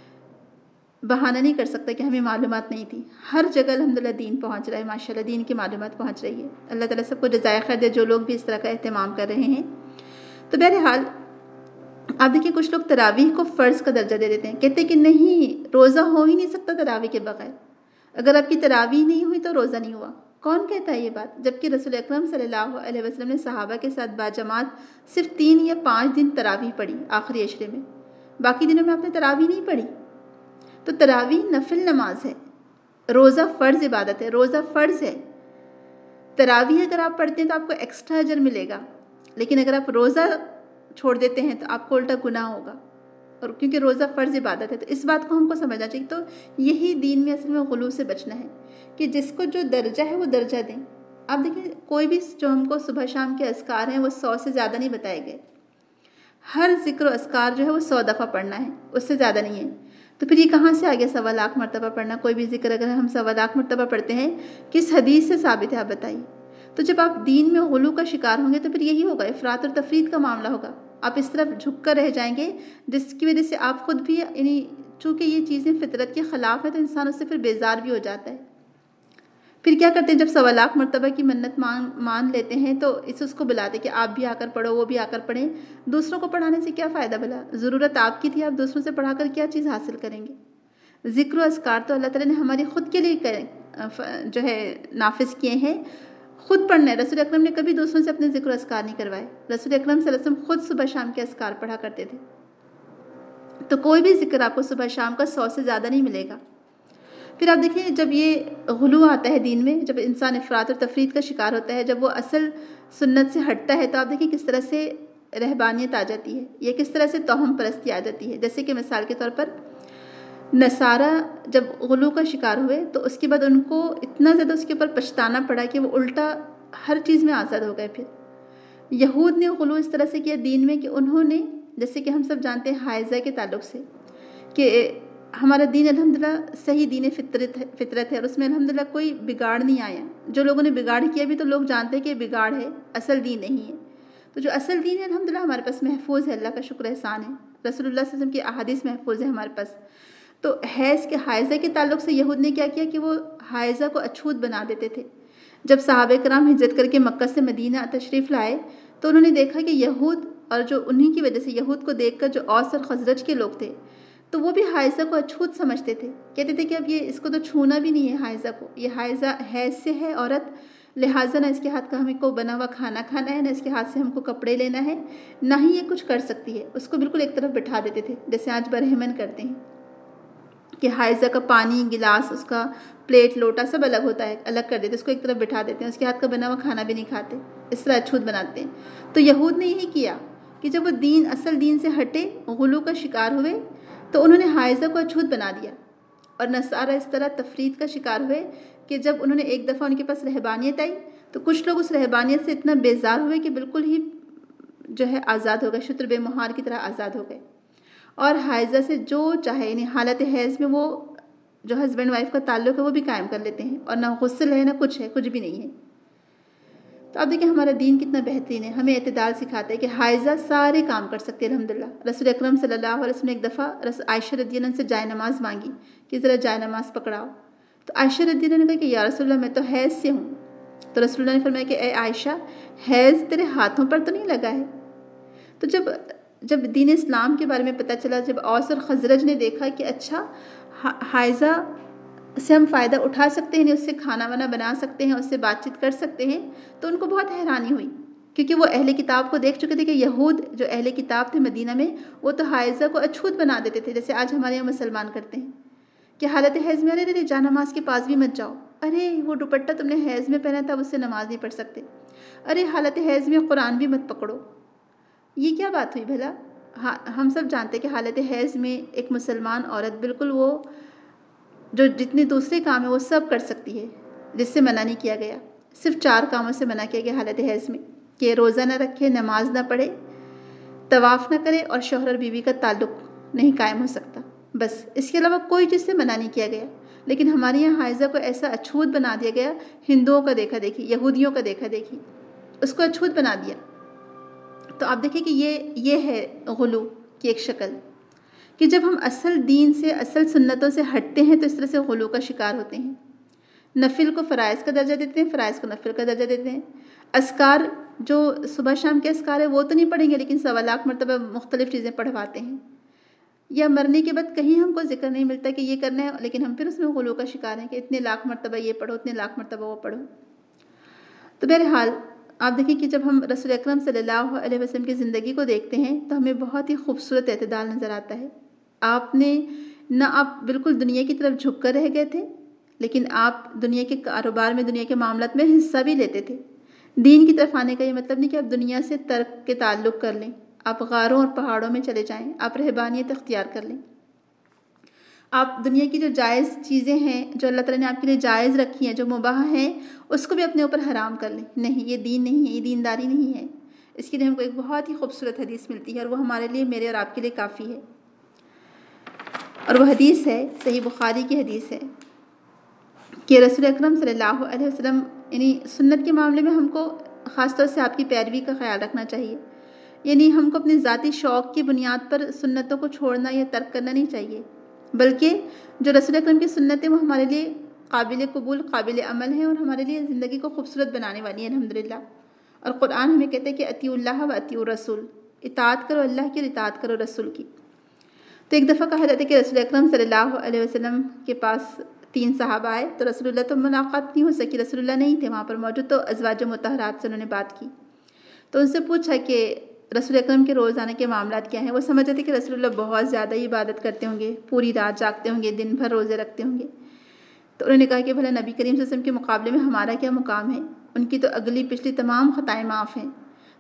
بہانہ نہیں کر سکتا کہ ہمیں معلومات نہیں تھی، ہر جگہ الحمدللہ دین پہنچ رہا ہے، ماشاءاللہ دین کی معلومات پہنچ رہی ہے۔ اللہ تعالیٰ سب کو جزائے خیر دے جو لوگ بھی اس طرح کا اہتمام کر رہے ہیں۔ تو بہرحال آپ دیکھیں کچھ لوگ تراویح کو فرض کا درجہ دے دیتے ہیں، کہتے ہیں کہ نہیں روزہ ہو ہی نہیں سکتا تراویح کے بغیر، اگر آپ کی تراویح نہیں ہوئی تو روزہ نہیں ہوا۔ کون کہتا ہے یہ بات؟ جبکہ رسول اکرم صلی اللہ علیہ وسلم نے صحابہ کے ساتھ باجماعت صرف 3 یا 5 دن تراویح پڑھی آخری عشرے میں، باقی دنوں میں آپ نے تراویح نہیں پڑھی۔ تو تراویح نفل نماز ہے، روزہ فرض عبادت ہے، روزہ فرض ہے۔ تراویح اگر آپ پڑھتے ہیں تو آپ کو ایکسٹرا اجر ملے گا، لیکن اگر آپ روزہ چھوڑ دیتے ہیں تو آپ کو الٹا گناہ ہوگا، اور کیونکہ روزہ فرض عبادت ہے۔ تو اس بات کو ہم کو سمجھنا چاہیے۔ تو یہی دین میں اصل میں غلو سے بچنا ہے کہ جس کو جو درجہ ہے وہ درجہ دیں۔ آپ دیکھیں کوئی بھی جو ہم کو صبح شام کے اذکار ہیں وہ 100 سے زیادہ نہیں بتائے گئے، ہر ذکر و اذکار جو ہے وہ 100 دفعہ پڑھنا ہے، اس سے زیادہ نہیں ہے۔ تو پھر یہ کہاں سے آگے 1.25 لاکھ مرتبہ پڑھنا؟ کوئی بھی ذکر اگر ہم 1.25 لاکھ مرتبہ پڑھتے ہیں کس حدیث سے ثابت ہے آپ بتائیے؟ تو جب آپ دین میں غلو کا شکار ہوں گے تو پھر یہی ہوگا، افراط اور تفریط کا معاملہ ہوگا، آپ اس طرف جھک کر رہ جائیں گے جس کی وجہ سے آپ خود بھی چونکہ یہ چیزیں فطرت کے خلاف ہے تو انسان اس سے پھر بیزار بھی ہو جاتا ہے۔ پھر کیا کرتے ہیں جب 1.25 لاکھ مرتبہ کی منت مان لیتے ہیں تو اس کو بلاتے کہ آپ بھی آ کر پڑھو، وہ بھی آ کر پڑھیں۔ دوسروں کو پڑھانے سے کیا فائدہ بھلا؟ ضرورت آپ کی تھی، آپ دوسروں سے پڑھا کر کیا چیز حاصل کریں گے؟ ذکر و اذکار تو اللہ تعالیٰ نے ہماری خود کے لیے جو ہے نافذ کیے ہیں، خود پڑھنا ہے۔ رسول اکرم نے کبھی دوسروں سے اپنے ذکر و اذکار نہیں کروائے، رسول اکرم صلی اللہ علیہ وسلم خود صبح شام کے اذکار پڑھا کرتے تھے۔ تو کوئی بھی ذکر آپ کو صبح شام کا 100 سے زیادہ نہیں ملے گا۔ پھر آپ دیکھیں جب یہ غلو آتا ہے دین میں، جب انسان افراط اور تفریط کا شکار ہوتا ہے، جب وہ اصل سنت سے ہٹتا ہے، تو آپ دیکھیں کس طرح سے رہبانیت آ جاتی ہے یا کس طرح سے توہم پرستی آ جاتی ہے. جیسے کہ مثال کے طور پر نصارہ جب غلو کا شکار ہوئے تو اس کے بعد ان کو اتنا زیادہ اس کے اوپر پچھتانا پڑا کہ وہ الٹا ہر چیز میں آزاد ہو گئے. پھر یہود نے غلو اس طرح سے کیا دین میں کہ انہوں نے، جیسے کہ ہم سب جانتے ہیں حائضہ کے تعلق سے، کہ ہمارا دین الحمدللہ صحیح دین فطرت ہے اور اس میں الحمدللہ کوئی بگاڑ نہیں آیا. جو لوگوں نے بگاڑ کیا بھی تو لوگ جانتے ہیں کہ بگاڑ ہے، اصل دین نہیں ہے. تو جو اصل دین ہے الحمدللہ ہمارے پاس محفوظ ہے، اللہ کا شکر احسان ہے. رسول اللہ صلی اللہ علیہ وسلم کی احادیث محفوظ ہے ہمارے پاس. تو حائضہ کے تعلق سے یہود نے کیا کیا کہ وہ حائضہ کو اچھوت بنا دیتے تھے. جب صحابہ کرام ہجرت کر کے مکہ سے مدینہ تشریف لائے تو انہوں نے دیکھا کہ یہود، اور جو انہی کی وجہ سے یہود کو دیکھ کر جو اوس اور خزرج کے لوگ تھے تو وہ بھی حائضہ کو اچھوت سمجھتے تھے. کہتے تھے کہ اب یہ اس کو تو چھونا بھی نہیں ہے حائضہ کو، یہ حائضہ حیض سے ہے عورت، لہٰذا نہ اس کے ہاتھ کا ہمیں کو بنا ہوا کھانا کھانا ہے، نہ اس کے ہاتھ سے ہم کو کپڑے لینا ہے، نہ ہی یہ کچھ کر سکتی ہے. اس کو بالکل ایک طرف بٹھا دیتے تھے جیسے آج برہمن کرتے ہیں کہ حائضہ کا پانی گلاس، اس کا پلیٹ لوٹا سب الگ ہوتا ہے، الگ کر دیتے، اس کو ایک طرف بٹھا دیتے ہیں، اس کے ہاتھ کا بنا ہوا کھانا بھی نہیں کھاتے، اس طرح اچھوت بناتے ہیں. تو یہود نے یہی کیا کہ جب وہ اصل دین سے ہٹے، غلو کا شکار ہوئے تو انہوں نے حائضہ کو اچھوت بنا دیا. اور نصارہ اس طرح تفرید کا شکار ہوئے کہ جب انہوں نے ایک دفعہ ان کے پاس رہبانیت آئی تو کچھ لوگ اس رہبانیت سے اتنا بیزار ہوئے کہ بالکل ہی جو ہے آزاد ہو گئے، شتر بے مہار کی طرح آزاد ہو گئے. اور حائضہ سے جو چاہے، یعنی حالت حیض میں وہ جو ہسبینڈ وائف کا تعلق ہے وہ بھی قائم کر لیتے ہیں، اور نہ غسل ہے نہ کچھ ہے، کچھ بھی نہیں ہے. تو آپ دیکھیں ہمارا دین کتنا بہترین ہے، ہمیں اعتدال سکھاتا ہے کہ حائضہ سارے کام کر سکتے ہیں الحمدللہ. رسول اکرم صلی اللہ علیہ وسلم نے ایک دفعہ عائشہ رضی اللہ عنہ سے جائے نماز مانگی کہ ذرا جائے نماز پکڑاؤ. تو عائشہ رضی اللہ عنہ نے کہا کہ یا رسول اللہ میں تو حیض سے ہوں. تو رسول اللہ نے فرمایا کہ اے عائشہ، حیض تیرے ہاتھوں پر تو نہیں لگا ہے. تو جب دین اسلام کے بارے میں پتہ چلا، جب اوس اور خزرج نے دیکھا کہ اچھا حائضہ سے ہم فائدہ اٹھا سکتے ہیں، اس سے کھانا وانا بنا سکتے ہیں، اس سے بات چیت کر سکتے ہیں، تو ان کو بہت حیرانی ہوئی. کیونکہ وہ اہل کتاب کو دیکھ چکے تھے کہ یہود جو اہل کتاب تھے مدینہ میں، وہ تو حائضہ کو اچھوت بنا دیتے تھے، جیسے آج ہمارے یہاں مسلمان کرتے ہیں کہ حالت حیض میں ارے جا نماز کے پاس بھی مت جاؤ، ارے وہ دوپٹہ تم نے حیض میں پہنا تھا اس سے نماز نہیں پڑھ سکتے، ارے حالت حیض میں قرآن بھی مت پکڑو. یہ کیا بات ہوئی بھلا؟ ہم سب جانتے کہ حالت حیض میں ایک مسلمان عورت بالکل وہ جو جتنے دوسرے کام ہیں وہ سب کر سکتی ہے، جس سے منع نہیں کیا گیا. صرف 4 کاموں سے منع کیا گیا حالت حیض میں، کہ روزہ نہ رکھے، نماز نہ پڑھے، طواف نہ کرے، اور شوہر اور بیوی کا تعلق نہیں قائم ہو سکتا. بس اس کے علاوہ کوئی چیز سے منع نہیں کیا گیا. لیکن ہمارے یہاں حائضہ کو ایسا اچھوت بنا دیا گیا، ہندوؤں کا دیکھا دیکھی، یہودیوں کا دیکھا دیکھی، اس کو اچھوت بنا دیا. تو آپ دیکھیں کہ یہ ہے غلو کی ایک شکل، کہ جب ہم اصل دین سے، اصل سنتوں سے ہٹتے ہیں تو اس طرح سے غلو کا شکار ہوتے ہیں. نفل کو فرائض کا درجہ دیتے ہیں، فرائض کو نفل کا درجہ دیتے ہیں. اذکار جو صبح شام کے اذکار ہے وہ تو نہیں پڑھیں گے، لیکن 1.25 لاکھ مرتبہ مختلف چیزیں پڑھواتے ہیں. یا مرنے کے بعد کہیں ہم کو ذکر نہیں ملتا کہ یہ کرنا ہے، لیکن ہم پھر اس میں غلو کا شکار ہیں کہ اتنے لاکھ مرتبہ یہ پڑھو، اتنے لاکھ مرتبہ وہ پڑھو. تو بہرحال آپ دیکھیں کہ جب ہم رسول اکرم صلی اللہ علیہ وسلم کی زندگی کو دیکھتے ہیں تو ہمیں بہت ہی خوبصورت اعتدال نظر آتا ہے. آپ بالکل دنیا کی طرف جھک کر رہ گئے تھے، لیکن آپ دنیا کے کاروبار میں، دنیا کے معاملات میں حصہ بھی لیتے تھے. دین کی طرف آنے کا یہ مطلب نہیں کہ آپ دنیا سے ترک کے تعلق کر لیں، آپ غاروں اور پہاڑوں میں چلے جائیں، آپ رہبانیت اختیار کر لیں، آپ دنیا کی جو جائز چیزیں ہیں جو اللہ تعالیٰ نے آپ کے لیے جائز رکھی ہیں، جو مباح ہیں، اس کو بھی اپنے اوپر حرام کر لیں. نہیں، یہ دین نہیں ہے، یہ دینداری نہیں ہے. اس کے لیے ہم کو ایک بہت ہی خوبصورت حدیث ملتی ہے، اور وہ ہمارے لیے، میرے اور آپ کے لیے کافی ہے. اور وہ حدیث ہے، صحیح بخاری کی حدیث ہے کہ رسول اکرم صلی اللہ علیہ وسلم، یعنی سنت کے معاملے میں ہم کو خاص طور سے آپ کی پیروی کا خیال رکھنا چاہیے. یعنی ہم کو اپنے ذاتی شوق کی بنیاد پر سنتوں کو چھوڑنا یا ترک کرنا نہیں چاہیے، بلکہ جو رسول اکرم کی سنتیں وہ ہمارے لیے قابل قبول، قابل عمل ہیں، اور ہمارے لیے زندگی کو خوبصورت بنانے والی ہیں الحمدللہ. اور قرآن ہمیں کہتے ہیں کہ اطیعوا اللہ و اطیعوا الرسول، اطاعت کرو اللہ کی اور اطاعت کرو رسول کی. تو ایک دفعہ کہا جاتا ہے کہ رسول اکرم صلی اللہ علیہ وسلم کے پاس 3 صحابہ آئے، تو رسول اللہ تو ملاقات نہیں ہو سکی، رسول اللہ نہیں تھے وہاں پر موجود. تو ازواج مطہرات سے انہوں نے بات کی، تو ان سے پوچھا کہ رسول اکرم کے روزانہ کے معاملات کیا ہیں. وہ سمجھ رہے تھے کہ رسول اللہ بہت زیادہ ہی عبادت کرتے ہوں گے، پوری رات جاگتے ہوں گے، دن بھر روزے رکھتے ہوں گے. تو انہوں نے کہا کہ بھلا نبی کریم صلی اللہ علیہ وسلم کے مقابلے میں ہمارا کیا مقام ہے، ان کی تو اگلی پچھلی تمام خطائیں معاف ہیں.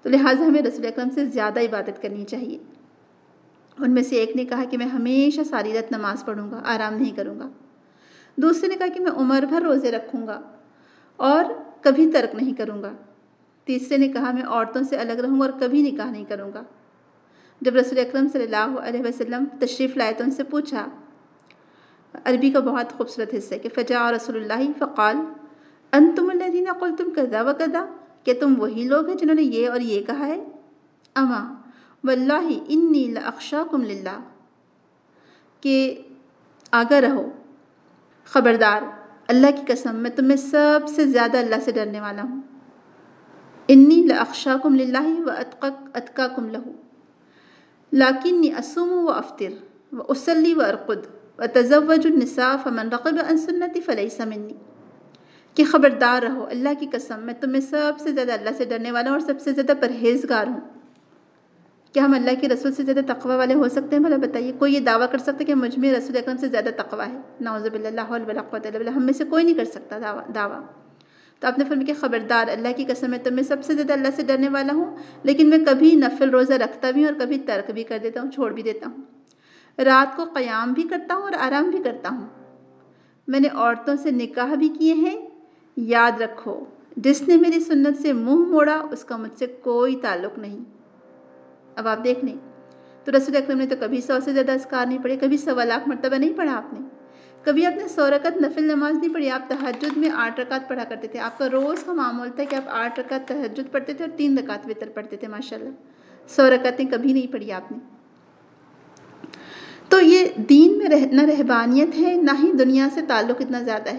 تو لہٰذا ہمیں رسول اکرم سے زیادہ عبادت کرنی چاہیے۔ ان میں سے ایک نے کہا کہ میں ہمیشہ ساری رات نماز پڑھوں گا، آرام نہیں کروں گا۔ دوسرے نے کہا کہ میں عمر بھر روزے رکھوں گا اور کبھی ترک نہیں کروں گا۔ تیسرے نے کہا میں عورتوں سے الگ رہوں گا اور کبھی نکاح نہیں کروں گا۔ جب رسول اکرم صلی اللہ علیہ وسلم تشریف لائے تو ان سے پوچھا، عربی کا بہت خوبصورت حصہ ہے کہ فجاء رسول اللہ فقال انتم الذین قلتم کذا و کذا، کہ تم وہی لوگ ہیں جنہوں نے یہ اور یہ کہا ہے؟ اما واللہ انی لاخشاکم للہ، کہ آگاہ رہو، خبردار، اللہ کی قسم میں تم میں سب سے زیادہ اللہ سے ڈرنے والا ہوں۔ انی لاخشاکم للہ و اتقاکم لہ لیکنی اصوم و افطر و اصلی و ارقد و تزوج النساء فمن رغب عن سنتی فلیس منی، کہ خبردار رہو، اللہ کی قسم میں تم میں سب سے زیادہ اللہ سے ڈرنے والا ہوں اور سب سے زیادہ پرہیزگار ہوں۔ کیا ہم اللہ کے رسول سے زیادہ تقوی والے ہو سکتے ہیں؟ بھلا بتائیے، کوئی یہ دعویٰ کر سکتا ہے کہ مجھ میں رسول اکرم سے زیادہ تقوی ہے؟ نعوذ باللہ، لا حول ولا قوۃ الا باللہ، ہم میں سے کوئی نہیں کر سکتا دعویٰ۔ تو آپ نے فرمایا کہ خبردار، اللہ کی قسم میں تم میں سب سے زیادہ اللہ سے ڈرنے والا ہوں، لیکن میں کبھی نفل روزہ رکھتا بھی ہوں اور کبھی ترک بھی کر دیتا ہوں، چھوڑ بھی دیتا ہوں، رات کو قیام بھی کرتا ہوں اور آرام بھی کرتا ہوں، میں نے عورتوں سے نکاح بھی کیے ہیں۔ یاد رکھو، جس نے میری سنت سے منہ موڑا اس کا مجھ سے کوئی تعلق نہیں۔ اب آپ دیکھ لیں، تو رسول اکرم نے تو کبھی 100 سے زیادہ اذکار نہیں پڑھے، کبھی 1.25 لاکھ مرتبہ نہیں پڑھا آپ نے، کبھی آپ نے 100 رکعت نفل نماز نہیں پڑھی، آپ تہجد میں 8 رکعت پڑھا کرتے تھے، آپ کا روز کا معمول تھا کہ آپ 8 رکعت تہجد پڑھتے تھے اور 3 رکعت وتر پڑھتے تھے، ماشاءاللہ 100 رکعتیں کبھی نہیں پڑھی آپ نے۔ تو یہ دین میں نہ رہبانیت ہے، نہ ہی دنیا سے تعلق اتنا زیادہ ہے۔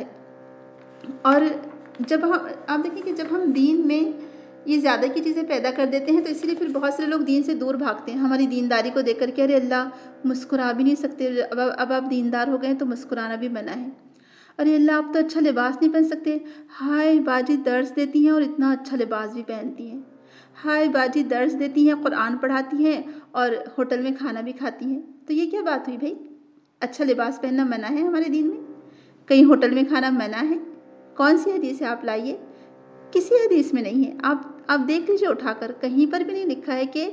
اور جب آپ دیکھیں کہ جب ہم دین میں یہ زیادہ کی چیزیں پیدا کر دیتے ہیں تو اسی لیے پھر بہت سے لوگ دین سے دور بھاگتے ہیں، ہماری دینداری کو دیکھ کر کہ ارے اللہ مسکرا بھی نہیں سکتے، اب آپ دیندار ہو گئے ہیں تو مسکرانا بھی منع ہے، ارے اللہ آپ تو اچھا لباس نہیں پہن سکتے، ہائے باجی درس دیتی ہیں اور اتنا اچھا لباس بھی پہنتی ہیں، ہائے باجی درس دیتی ہیں، قرآن پڑھاتی ہیں اور ہوٹل میں کھانا بھی کھاتی ہیں، تو یہ کیا بات ہوئی بھائی؟ اچھا لباس پہننا منع ہے ہمارے دین میں؟ کہیں ہوٹل میں کھانا منع ہے؟ کون سی حدیث ہے آپ لائیے؟ کسی حدیث میں نہیں ہے۔ آپ دیکھ لیجیے اٹھا کر، کہیں پر بھی نہیں لکھا ہے کہ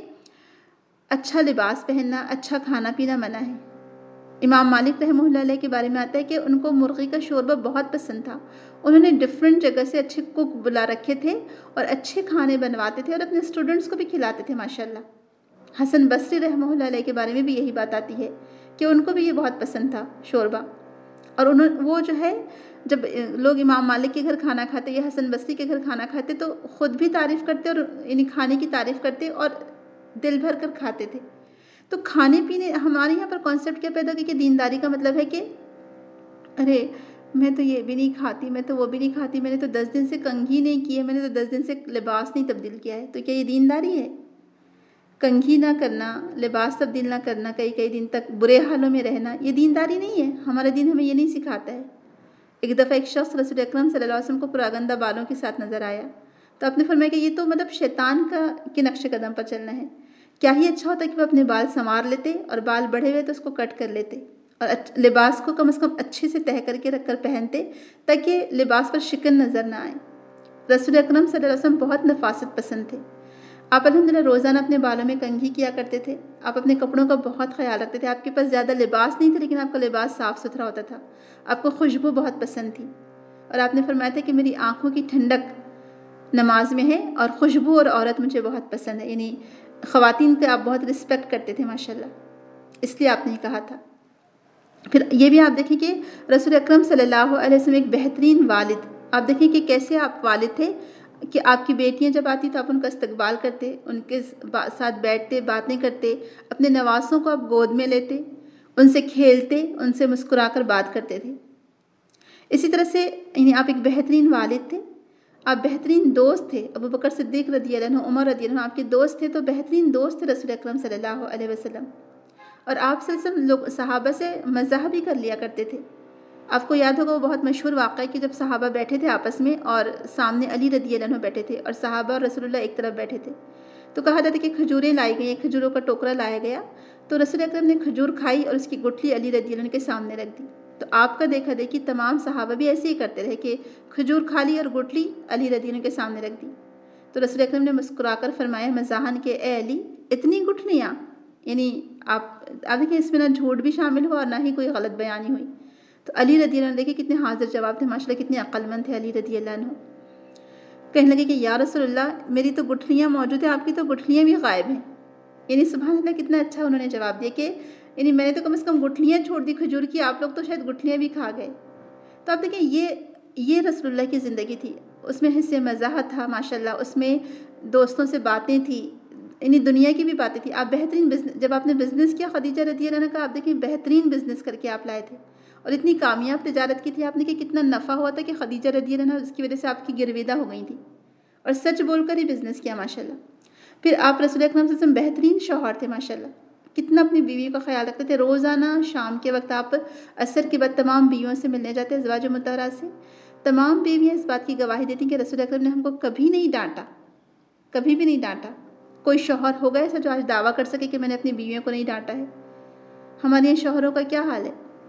اچھا لباس پہننا، اچھا کھانا پینا منع ہے۔ امام مالک رحمہ اللہ علیہ کے بارے میں آتا ہے کہ ان کو مرغی کا شوربہ بہت پسند تھا، انہوں نے ڈفرینٹ جگہ سے اچھے کوک بلا رکھے تھے اور اچھے کھانے بنواتے تھے اور اپنے اسٹوڈنٹس کو بھی کھلاتے تھے ماشاءاللہ۔ حسن بصری رحمہ اللہ علیہ کے بارے میں بھی یہی بات آتی ہے کہ ان کو بھی یہ بہت پسند تھا شوربہ، اور وہ جو ہے جب لوگ امام مالک کے گھر کھانا کھاتے یا حسن بصری کے گھر کھانا کھاتے تو خود بھی تعریف کرتے اور یعنی کھانے کی تعریف کرتے اور دل بھر کر کھاتے تھے۔ تو کھانے پینے ہمارے یہاں پر کانسیپٹ کیا پیدا ہو کہ دینداری کا مطلب ہے کہ ارے میں تو یہ بھی نہیں کھاتی، میں تو وہ بھی نہیں کھاتی، میں نے تو 10 دن سے کنگھی نہیں کی ہے، میں نے تو 10 دن سے لباس نہیں تبدیل کیا ہے، تو کیا یہ دینداری ہے؟ کنگھی نہ کرنا، لباس تبدیل نہ کرنا، کئی دن تک برے حالوں میں رہنا، یہ دینداری نہیں ہے۔ ہمارا دین ہمیں یہ نہیں سکھاتا ہے۔ ایک دفعہ ایک شخص رسول اکرم صلی اللہ علیہ وسلم کو پراگندہ بالوں کے ساتھ نظر آیا تو آپ نے فرمایا کہ یہ تو مطلب شیطان کے نقش قدم پر چلنا ہے، کیا ہی اچھا ہوتا کہ وہ اپنے بال سنوار لیتے اور بال بڑھے ہوئے تو اس کو کٹ کر لیتے اور لباس کو کم از کم اچھے سے تہہ کر کے رکھ کر پہنتے تاکہ لباس پر شکن نظر نہ آئے۔ رسول اکرم صلی اللہ علیہ وسلم بہت نفاست پسند تھے، آپ الحمدللہ روزانہ اپنے بالوں میں کنگھی کیا کرتے تھے، آپ اپنے کپڑوں کا بہت خیال رکھتے تھے، آپ کے پاس زیادہ لباس نہیں تھے لیکن آپ کا لباس صاف ستھرا ہوتا تھا، آپ کو خوشبو بہت پسند تھی، اور آپ نے فرمایا تھا کہ میری آنکھوں کی ٹھنڈک نماز میں ہے اور خوشبو اور عورت مجھے بہت پسند ہے، یعنی خواتین کے آپ بہت رسپیکٹ کرتے تھے ماشاءاللہ، اس لیے آپ نے کہا تھا۔ پھر یہ بھی آپ دیکھیں کہ رسول اکرم صلی اللہ علیہ وسلم ایک بہترین والد، آپ دیکھیں کہ کیسے آپ والد تھے کہ آپ کی بیٹیاں جب آتی تو آپ ان کا استقبال کرتے، ان کے ساتھ بیٹھتے، باتیں کرتے، اپنے نواسوں کو آپ گود میں لیتے، ان سے کھیلتے، ان سے مسکرا کر بات کرتے تھے۔ اسی طرح سے یعنی آپ ایک بہترین والد تھے، آپ بہترین دوست تھے، ابو بکر صدیق رضی اللہ عنہ، عمر رضی اللہ عنہ آپ کے دوست تھے، تو بہترین دوست تھے رسول اکرم صلی اللہ علیہ وسلم، اور آپ صلی اللہ علیہ وسلم لوگ صحابہ سے مزاح بھی کر لیا کرتے تھے۔ آپ کو یاد ہوگا وہ بہت مشہور واقعہ ہے کہ جب صحابہ بیٹھے تھے آپس میں اور سامنے علی رضی اللہ عنہ بیٹھے تھے اور صحابہ اور رسول اللہ ایک طرف بیٹھے تھے، تو کہا جاتا ہے کہ کھجوریں لائی گئیں، کھجوروں کا ٹوکرا لایا گیا، تو رسول اکرم نے کھجور کھائی اور اس کی گٹھلی علی رضی اللہ عنہ کے سامنے رکھ دی، تو آپ کا دیکھا دیکھی تمام صحابہ بھی ایسے ہی کرتے رہے کہ کھجور کھا لی اور گٹھلی علی رضی اللہ عنہ کے سامنے رکھ دی۔ تو رسول اکرم نے مسکرا کر فرمایا مزاحن کہ اے علی اتنی گٹھلیاں، یعنی آپ دیکھیں اس میں نہ جھوٹ بھی شامل ہوا اور نہ ہی کوئی غلط بیانی ہوئی۔ تو علی رضی اللہ عنہ دیکھیں کتنے حاضر جواب تھے، ماشاء اللہ کتنے عقل مند تھے علی رضی اللہ عنہ۔ کہنے لگے کہ یا رسول اللہ میری تو گٹھلیاں موجود ہیں، آپ کی تو گٹھلیاں بھی غائب ہیں۔ یعنی سبحان اللہ کتنا اچھا انہوں نے جواب دیا کہ یعنی میں نے تو کم از کم گٹھلیاں چھوڑ دی کھجور کی، آپ لوگ تو شاید گٹھلیاں بھی کھا گئے۔ تو آپ دیکھیں یہ رسول اللہ کی زندگی تھی، اس میں حصے مزاح تھا ماشاءاللہ، اس میں دوستوں سے باتیں تھیں، یعنی دنیا کی بھی باتیں تھیں۔ آپ بہترین جب آپ نے بزنس کیا خدیجہ رضی اللہ عنہ کا، آپ دیکھیں بہترین بزنس کر کے آپ لائے تھے اور اتنی کامیاب تجارت کی تھی آپ نے کہ کتنا نفع ہوا تھا کہ خدیجہ رضی اللہ عنہ اس کی وجہ سے آپ کی گرویدہ ہو گئی تھی اور سچ بول کر ہی بزنس کیا ماشاءاللہ۔ پھر آپ رسول اکرم صلی اللہ علیہ وسلم بہترین شوہر تھے ماشاءاللہ، کتنا اپنی بیوی کا خیال رکھتے تھے۔ روزانہ شام کے وقت آپ عصر کے بعد تمام بیویوں سے ملنے جاتے ازواج مطہرات سے۔ تمام بیویاں اس بات کی گواہی دیتی کہ رسول اکرم نے ہم کو کبھی نہیں ڈانٹا، کبھی بھی نہیں ڈانٹا۔ کوئی شوہر ہوگا ایسا جو آج دعویٰ کر سکے کہ میں نے اپنی بیویوں کو نہیں ڈانٹا ہے؟ ہمارے یہاں شوہروں کا کیا حال ہے؟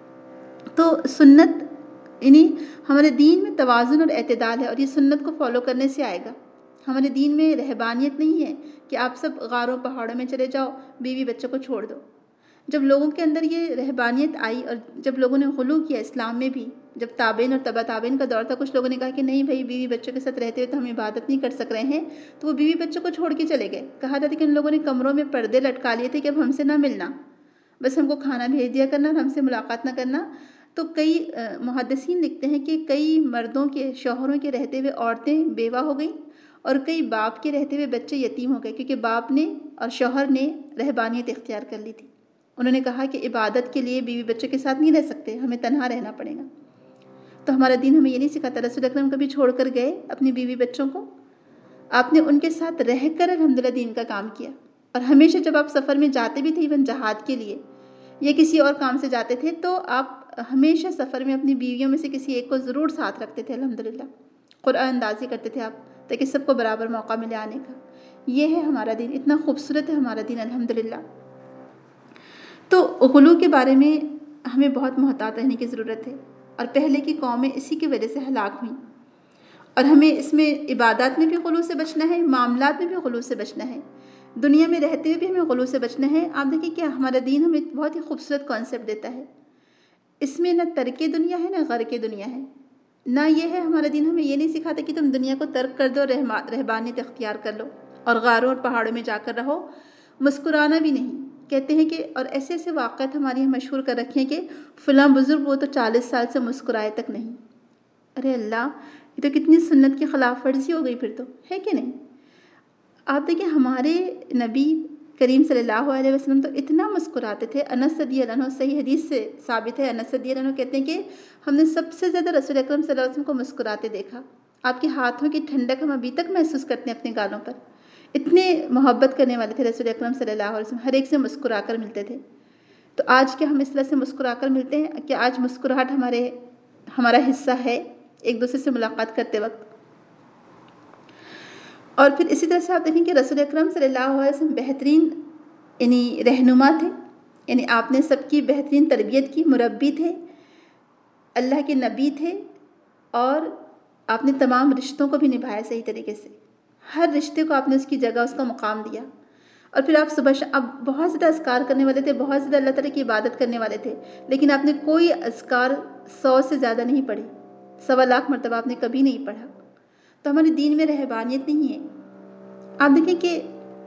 تو سنت یعنی ہمارے دین میں توازن اور اعتدال ہے اور یہ سنت کو فالو کرنے سے آئے گا۔ ہمارے دین میں رہبانیت نہیں ہے کہ آپ سب غاروں پہاڑوں میں چلے جاؤ، بیوی بچوں کو چھوڑ دو۔ جب لوگوں کے اندر یہ رہبانیت آئی اور جب لوگوں نے غلو کیا اسلام میں بھی، جب تابعین اور تبع تابعین کا دور تھا، کچھ لوگوں نے کہا کہ نہیں بھائی بیوی بچوں کے ساتھ رہتے ہوئے تو ہم عبادت نہیں کر سک رہے ہیں، تو وہ بیوی بچوں کو چھوڑ کے چلے گئے۔ کہا جاتا ہے کہ ان لوگوں نے کمروں میں پردے لٹکا لیے تھے کہ اب ہم سے نہ ملنا، بس ہم کو کھانا بھیج دیا کرنا اور ہم سے ملاقات نہ کرنا۔ تو کئی محدثین لکھتے ہیں کہ کئی مردوں کے شوہروں کے رہتے ہوئے عورتیں بیوہ ہو گئیں اور کئی باپ کے رہتے ہوئے بچے یتیم ہو گئے، کیونکہ باپ نے اور شوہر نے رہبانیت اختیار کر لی تھی۔ انہوں نے کہا کہ عبادت کے لیے بیوی بچوں کے ساتھ نہیں رہ سکتے، ہمیں تنہا رہنا پڑے گا۔ تو ہمارا دین ہمیں یہ نہیں سکھاتا۔ رسول اکرم کبھی چھوڑ کر گئے اپنی بیوی بچوں کو؟ آپ نے ان کے ساتھ رہ کر الحمدللہ دین کا کام کیا، اور ہمیشہ جب آپ سفر میں جاتے بھی تھے ایون جہاد کے لیے یا کسی اور کام سے جاتے تھے، تو آپ ہمیشہ سفر میں اپنی بیویوں میں سے کسی ایک کو ضرور ساتھ رکھتے تھے الحمدللہ۔ قرآن اندازی کرتے تھے آپ تاکہ سب کو برابر موقع ملے آنے کا۔ یہ ہے ہمارا دین، اتنا خوبصورت ہے ہمارا دین الحمدللہ۔ تو غلو کے بارے میں ہمیں بہت محتاط رہنے کی ضرورت ہے، اور پہلے کی قومیں اسی کی وجہ سے ہلاک ہوئیں، اور ہمیں اس میں عبادات میں بھی غلو سے بچنا ہے، معاملات میں بھی غلو سے بچنا ہے، دنیا میں رہتے ہوئے بھی ہمیں غلو سے بچنا ہے۔ آپ دیکھیں کہ ہمارا دین ہمیں بہت ہی خوبصورت کانسیپٹ دیتا ہے، اس میں نہ ترک دنیا ہے نہ غرق دنیا ہے، نہ یہ ہے ہمارا دین ہمیں یہ نہیں سکھاتا کہ تم دنیا کو ترک کر دو، رہبانیت اختیار کر لو اور غاروں اور پہاڑوں میں جا کر رہو۔ مسکرانا بھی نہیں، کہتے ہیں کہ اور ایسے ایسے واقعات ہماری ہم مشہور کر رکھے ہیں کہ فلاں بزرگ وہ تو 40 سال سے مسکرائے تک نہیں۔ ارے اللہ، یہ تو کتنی سنت کی خلاف ورزی ہو گئی پھر تو، ہے کہ نہیں؟ آپ دیکھیں ہمارے نبی کریم صلی اللہ علیہ وسلم تو اتنا مسکراتے تھے۔ انس رضی اللہ عنہ، صحیح حدیث سے ثابت ہے، انس رضی اللہ عنہ کہتے ہیں کہ ہم نے سب سے زیادہ رسول اکرم صلی اللہ علیہ وسلم کو مسکراتے دیکھا۔ آپ کے ہاتھوں کی ٹھنڈک ہم ابھی تک محسوس کرتے ہیں اپنے گالوں پر۔ اتنے محبت کرنے والے تھے رسول اکرم صلی اللہ علیہ وسلم، ہر ایک سے مسکرا کر ملتے تھے۔ تو آج کیا ہم اس طرح سے مسکرا کر ملتے ہیں؟ کہ آج مسکراہٹ ہمارا حصہ ہے ایک دوسرے سے ملاقات کرتے وقت؟ اور پھر اسی طرح سے آپ دیکھیں کہ رسول اکرم صلی اللہ علیہ وسلم بہترین یعنی رہنما تھے، یعنی آپ نے سب کی بہترین تربیت کی، مربی تھے، اللہ کے نبی تھے، اور آپ نے تمام رشتوں کو بھی نبھایا صحیح طریقے سے۔ ہر رشتے کو آپ نے اس کی جگہ، اس کا مقام دیا۔ اور پھر آپ اب بہت زیادہ اذکار کرنے والے تھے، بہت زیادہ اللہ تعالیٰ کی عبادت کرنے والے تھے، لیکن آپ نے کوئی اذکار 100 سے زیادہ نہیں پڑھے، 1.25 لاکھ مرتبہ آپ نے کبھی نہیں پڑھا۔ تو ہمارے دین میں رہبانیت نہیں ہے۔ آپ دیکھیں کہ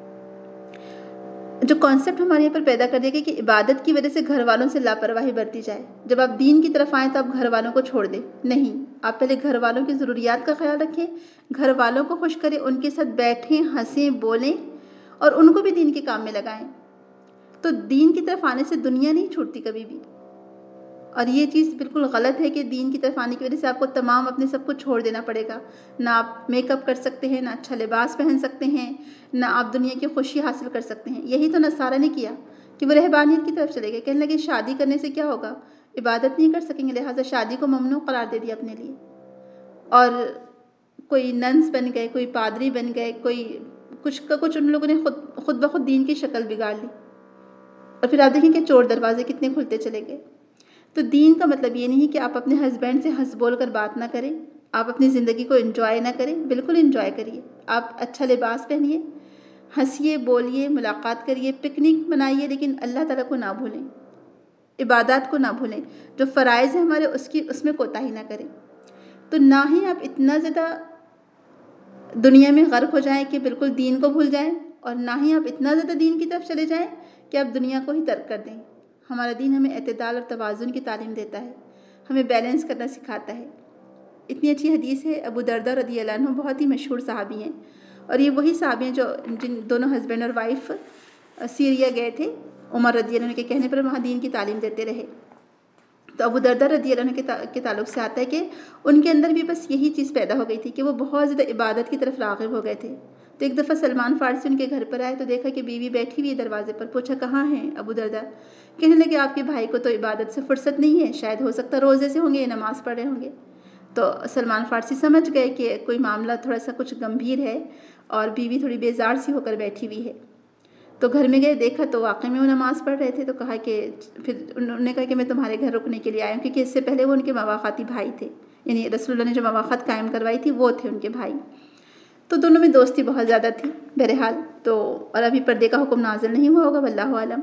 جو کانسیپٹ ہمارے یہاں پر پیدا کر دیا گیا کہ عبادت کی وجہ سے گھر والوں سے لاپرواہی برتی جائے، جب آپ دین کی طرف آئیں تو آپ گھر والوں کو چھوڑ دیں، نہیں، آپ پہلے گھر والوں کی ضروریات کا خیال رکھیں، گھر والوں کو خوش کریں، ان کے ساتھ بیٹھیں، ہنسیں، بولیں، اور ان کو بھی دین کے کام میں لگائیں۔ تو دین کی طرف آنے سے دنیا نہیں چھوٹتی کبھی بھی، اور یہ چیز بالکل غلط ہے کہ دین کی طرف آنے کی وجہ سے آپ کو تمام اپنے سب کو چھوڑ دینا پڑے گا۔ نہ آپ میک اپ کر سکتے ہیں، نہ اچھا لباس پہن سکتے ہیں، نہ آپ دنیا کی خوشی حاصل کر سکتے ہیں۔ یہی تو نصارہ نے کیا کہ وہ رہبانیت کی طرف چلے گئے، کہنے لگے شادی کرنے سے کیا ہوگا، عبادت نہیں کر سکیں گے، لہٰذا شادی کو ممنوع قرار دے دیا اپنے لیے، اور کوئی ننس بن گئے، کوئی پادری بن گئے، کوئی کچھ کا کچھ ان لوگوں نے خود بخود دین کی شکل بگاڑ لی، اور پھر آپ دیکھیں کہ چور دروازے کتنے کھلتے چلے گئے۔ تو دین کا مطلب یہ نہیں کہ آپ اپنے ہسبینڈ سے ہنس بول کر بات نہ کریں، آپ اپنی زندگی کو انجوائے نہ کریں، بالکل انجوائے کریے. آپ اچھا لباس پہنیے، ہنسیے، بولیے، ملاقات کریے، پکنک منائیے، لیکن اللہ تعالیٰ کو نہ بھولیں، عبادات کو نہ بھولیں. جو فرائض ہیں ہمارے اس میں کوتاہی نہ کریں. تو نہ ہی آپ اتنا زیادہ دنیا میں غرق ہو جائیں کہ بالکل دین کو بھول جائیں، اور نہ ہی آپ اتنا زیادہ دین کی طرف چلے جائیں کہ آپ دنیا کو ہی ترک کر دیں. ہمارا دین ہمیں اعتدال اور توازن کی تعلیم دیتا ہے، ہمیں بیلنس کرنا سکھاتا ہے. اتنی اچھی حدیث ہے. ابو درداء رضی اللہ عنہ بہت ہی مشہور صحابی ہیں، اور یہ وہی صحابی ہیں جو جن دونوں ہسبینڈ اور وائف سیریا گئے تھے. عمر رضی اللہ عنہ کے کہنے پر وہاں دین کی تعلیم دیتے رہے. تو ابو درداء رضی اللہ عنہ کے تعلق سے آتا ہے کہ ان کے اندر بھی بس یہی چیز پیدا ہو گئی تھی کہ وہ بہت زیادہ عبادت کی طرف راغب ہو گئے تھے. تو ایک دفعہ سلمان فارسی ان کے گھر پر آئے تو دیکھا کہ بیوی بیٹھی ہوئی ہے دروازے پر. پوچھا کہاں ہیں ابو درداء؟ کہنے لگے آپ کے بھائی کو تو عبادت سے فرصت نہیں ہے، شاید ہو سکتا روزے سے ہوں گے، نماز پڑھ رہے ہوں گے. تو سلمان فارسی سمجھ گئے کہ کوئی معاملہ تھوڑا سا کچھ گمبھیر ہے اور بیوی تھوڑی بیزار سی ہو کر بیٹھی ہوئی ہے. تو گھر میں گئے، دیکھا تو واقعی میں وہ نماز پڑھ رہے تھے. تو کہا کہ پھر انہوں نے کہا کہ میں تمہارے گھر رکنے کے لیے آیا ہوں، کیونکہ اس سے پہلے وہ ان کے مواخاتی بھائی تھے، یعنی رسول اللہ نے جو مواخات قائم کروائی تھی وہ تھے ان کے بھائی. تو دونوں میں دوستی بہت زیادہ تھی بہرحال. تو اور ابھی پردے کا حکم نازل نہیں ہوا ہوگا واللہ عالم.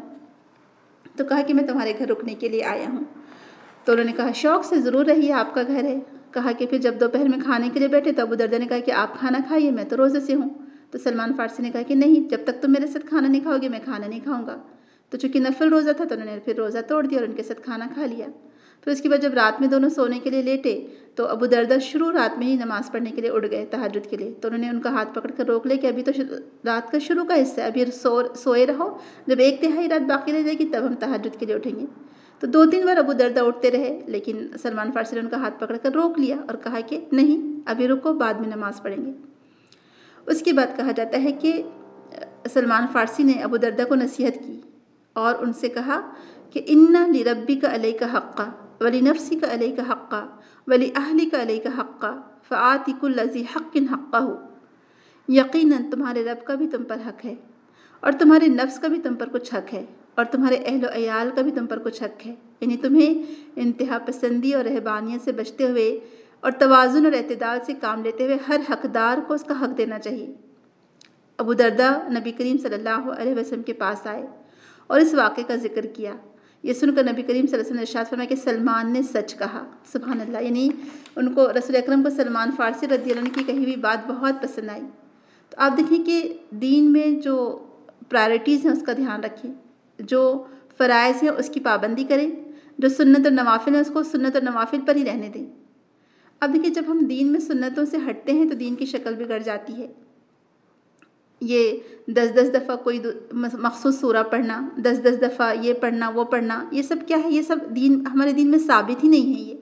تو کہا کہ میں تمہارے گھر رکنے کے لیے آیا ہوں. تو انہوں نے کہا شوق سے ضرور رہیے، آپ کا گھر ہے. کہا کہ پھر جب دوپہر میں کھانے کے لیے بیٹھے تو ابو درداء نے کہا کہ آپ کھانا کھائیے، میں تو روزے سے ہوں. تو سلمان فارسی نے کہا کہ نہیں، جب تک تم میرے ساتھ کھانا نہیں کھاؤ گے میں کھانا نہیں کھاؤں گا. تو چونکہ نفل روزہ تھا تو انہوں نے پھر روزہ توڑ دیا اور ان کے ساتھ کھانا کھا لیا. پھر اس کے بعد جب رات میں دونوں سونے کے لیے لیٹے تو ابو درداء رات میں ہی نماز پڑھنے کے لیے اٹھ گئے تہجد کے لیے. تو انہوں نے ان کا ہاتھ پکڑ کر روک لیا کہ ابھی تو رات کا شروع کا حصہ ہے، ابھی سوئے رہو، جب 1/3 رات باقی رہ جائے گی تب ہم تہجد کے لیے اٹھیں گے. تو 2-3 بار ابو درداء اٹھتے رہے، لیکن سلمان فارسی نے ان کا ہاتھ پکڑ کر روک لیا اور کہا کہ نہیں، ابھی رکو، بعد میں نماز پڑھیں گے. اس کے بعد کہا جاتا ہے کہ سلمان فارسی نے ابو درداء کو نصیحت کی اور ان سے کہا کہ اِنَّ لِرَبِّكَ عَلَيْكَ حَقًّا وَلِنَفْسِكَ عَلَيْكَ حَقًّا وَلِأَهْلِكَ عَلَيْكَ حَقًّا فَآتِ كُلَّ ذِي حَقٍّ حَقَّهُ. یقیناً تمہارے رب کا بھی تم پر حق ہے، اور تمہارے نفس کا بھی تم پر کچھ حق ہے، اور تمہارے اہل و عیال کا بھی تم پر کچھ حق ہے. یعنی تمہیں انتہا پسندی اور رہبانیت سے بچتے ہوئے اور توازن اور اعتدال سے کام لیتے ہوئے ہر حقدار کو اس کا حق دینا چاہیے. ابو درداء نبی کریم صلی اللہ علیہ وسلم کے پاس آئے اور اس واقعے کا ذکر کیا. یہ سن کر نبی کریم صلی اللہ علیہ وسلم نے ارشاد فرمایا کہ سلمان نے سچ کہا. سبحان اللہ. یعنی ان کو رسول اکرم کو سلمان فارسی رضی اللہ عنہ کی کہی ہوئی بات بہت پسند آئی. تو آپ دیکھیں کہ دین میں جو پرائرٹیز ہیں اس کا دھیان رکھیں، جو فرائض ہیں اس کی پابندی کریں، جو سنت اور نوافل ہیں اس کو سنت اور نوافل پر ہی رہنے دیں. اب دیکھیں جب ہم دین میں سنتوں سے ہٹتے ہیں تو دین کی شکل بگڑ جاتی ہے. یہ 10 دفعہ کوئی مخصوص سورہ پڑھنا، 10 دفعہ یہ پڑھنا وہ پڑھنا، یہ سب کیا ہے؟ یہ سب دین ہمارے دین میں ثابت ہی نہیں ہے. یہ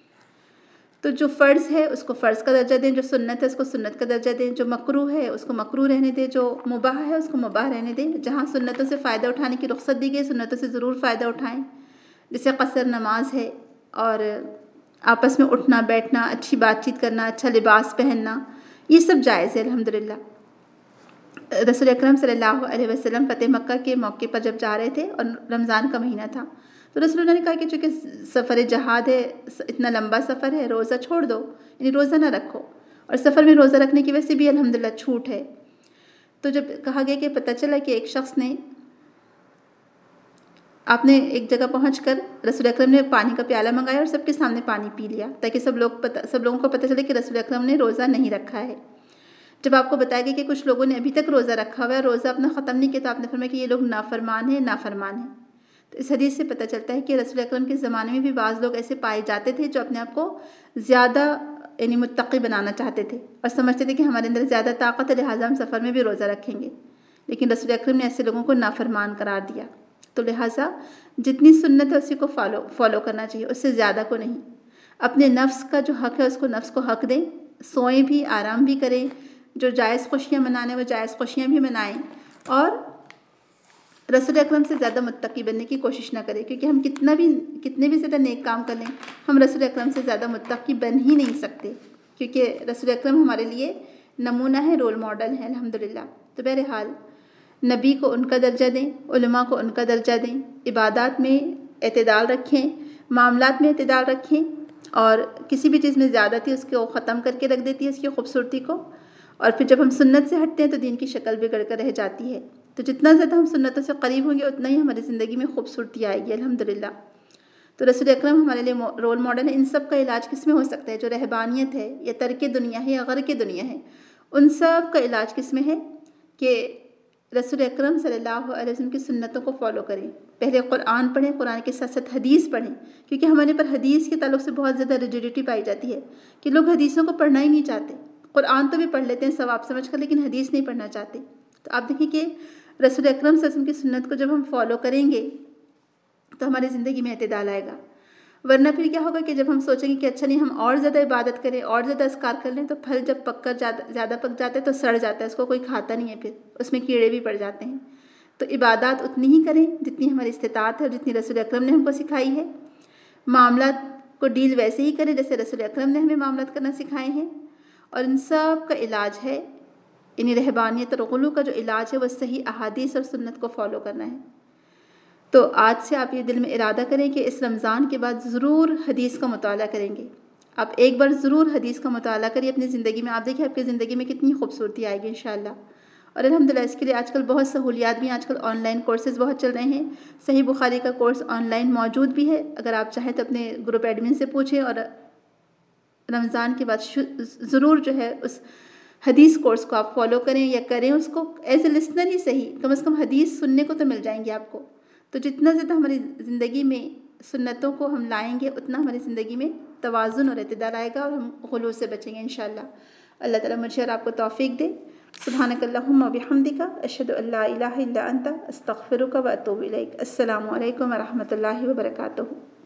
تو جو فرض ہے اس کو فرض کا درجہ دیں، جو سنت ہے اس کو سنت کا درجہ دیں، جو مکروہ ہے اس کو مکروہ رہنے دیں، جو مباح ہے اس کو مباح رہنے دیں. جہاں سنتوں سے فائدہ اٹھانے کی رخصت دی گئی سنتوں سے ضرور فائدہ اٹھائیں، جیسے قصر نماز ہے، اور آپس میں اٹھنا بیٹھنا، اچھی بات چیت کرنا، اچھا لباس پہننا، یہ سب جائز ہے الحمدللہ. رسول اکرم صلی اللہ علیہ وسلم فتح مکہ کے موقع پر جب جا رہے تھے اور رمضان کا مہینہ تھا تو رسول اللہ نے کہا کہ چونکہ سفر جہاد ہے، اتنا لمبا سفر ہے، روزہ چھوڑ دو، یعنی روزہ نہ رکھو. اور سفر میں روزہ رکھنے کی وجہ سے بھی الحمدللہ چھوٹ ہے. تو جب کہا گیا کہ پتہ چلا کہ ایک شخص نے، آپ نے ایک جگہ پہنچ کر رسول اکرم نے پانی کا پیالہ منگایا اور سب کے سامنے پانی پی لیا تاکہ سب لوگوں کو پتہ چلے کہ رسول اکرم نے روزہ نہیں رکھا ہے. جب آپ کو بتایا گیا کہ کچھ لوگوں نے ابھی تک روزہ رکھا ہوا ہے، روزہ اپنا ختم نہیں کیا، تو آپ نے فرمایا کہ یہ لوگ نافرمان ہیں. تو اس حدیث سے پتہ چلتا ہے کہ رسول اکرم کے زمانے میں بھی بعض لوگ ایسے پائے جاتے تھے جو اپنے آپ کو زیادہ یعنی متقی بنانا چاہتے تھے اور سمجھتے تھے کہ ہمارے اندر زیادہ طاقت ہے لہٰذا ہم سفر میں بھی روزہ رکھیں گے. لیکن رسول اکرم نے ایسے لوگوں کو نافرمان قرار دیا. تو لہٰذا جتنی سنت ہے اسی کو فالو کرنا چاہیے، اس سے زیادہ کو نہیں. اپنے نفس کا جو حق ہے اس کو نفس کو حق دیں، سوئیں بھی، آرام بھی کریں، جو جائز خوشیاں منانے وہ جائز خوشیاں بھی منائیں، اور رسول اکرم سے زیادہ متقی بننے کی کوشش نہ کریں، کیونکہ ہم کتنے بھی زیادہ نیک کام کر لیں ہم رسول اکرم سے زیادہ متقی بن ہی نہیں سکتے، کیونکہ رسول اکرم ہمارے لیے نمونہ ہے، رول ماڈل ہے الحمدللہ. تو بہرحال نبی کو ان کا درجہ دیں، علماء کو ان کا درجہ دیں، عبادات میں اعتدال رکھیں، معاملات میں اعتدال رکھیں، اور کسی بھی چیز میں زیادتی اس کو ختم کر کے رکھ دیتی ہے اس کی خوبصورتی کو، اور پھر جب ہم سنت سے ہٹتے ہیں تو دین کی شکل بگڑ کر رہ جاتی ہے۔ تو جتنا زیادہ ہم سنتوں سے قریب ہوں گے اتنا ہی ہماری زندگی میں خوبصورتی آئے گی الحمدللہ۔ تو رسول اکرم ہمارے لیے رول ماڈل ہے۔ ان سب کا علاج کس میں ہو سکتا ہے؟ جو رہبانیت ہے یا ترک دنیا ہے یا غرق دنیا ہے، ان سب کا علاج کس میں ہے کہ رسول اکرم صلی اللہ علیہ وسلم کی سنتوں کو فالو کریں۔ پہلے قرآن پڑھیں، قرآن کے ساتھ ساتھ حدیث پڑھیں، کیونکہ ہمارے پر حدیث کے تعلق سے بہت زیادہ ریجیڈیٹی پائی جاتی ہے کہ لوگ حدیثوں کو پڑھنا ہی نہیں چاہتے۔ قرآن تو بھی پڑھ لیتے ہیں ثواب سمجھ کر، لیکن حدیث نہیں پڑھنا چاہتے۔ تو آپ دیکھیں کہ رسول اکرم صلی اللہ علیہ وسلم کی سنت کو جب ہم فالو کریں گے تو ہماری زندگی میں اعتدال آئے گا۔ ورنہ پھر کیا ہوگا کہ جب ہم سوچیں گے کہ اچھا نہیں ہم اور زیادہ عبادت کریں، اور زیادہ اذکار کر لیں، تو پھل جب پک کر زیادہ پک جاتا ہے تو سڑ جاتا ہے، اس کو کوئی کھاتا نہیں ہے، پھر اس میں کیڑے بھی پڑ جاتے ہیں۔ تو عبادات اتنی ہی کریں جتنی ہماری استطاعت ہے اور جتنی رسول اکرم نے ہم کو سکھائی ہے۔ معاملات کو ڈیل ویسے ہی کریں جیسے رسول اکرم نے ہمیں معاملات کرنا سکھائے ہیں۔ اور ان سب کا علاج ہے، یعنی رہبانیت اور غلو کا جو علاج ہے وہ صحیح احادیث اور سنت کو فالو کرنا ہے۔ تو آج سے آپ یہ دل میں ارادہ کریں کہ اس رمضان کے بعد ضرور حدیث کا مطالعہ کریں گے۔ آپ ایک بار ضرور حدیث کا مطالعہ کریے اپنی زندگی میں، آپ دیکھیں آپ کی زندگی میں کتنی خوبصورتی آئے گی انشاءاللہ۔ اور الحمدللہ اس کے لیے آج کل بہت سہولیات بھی ہیں، آج کل آن لائن کورسز بہت چل رہے ہیں۔ صحیح بخاری کا کورس آن لائن موجود بھی ہے، اگر آپ چاہیں تو اپنے گروپ ایڈمن سے پوچھیں، اور رمضان کے بعد ضرور جو ہے اس حدیث کورس کو آپ فالو کریں یا کریں اس کو ایز اے لسنر ہی صحیح، کم از کم حدیث سننے کو تو مل جائیں گے آپ کو۔ تو جتنا زیادہ ہماری زندگی میں سنتوں کو ہم لائیں گے اتنا ہماری زندگی میں توازن اور اعتدال آئے گا اور ہم غلو سے بچیں گے انشاءاللہ۔ اللہ تعالیٰ مجھے اور آپ کو توفیق دے۔ سبحانک اللہم و بحمدک، اشہد ان لا الہ الا انت، استغفرک و اتوب الیک۔ السلام علیکم و رحمۃ اللہ وبرکاتہ۔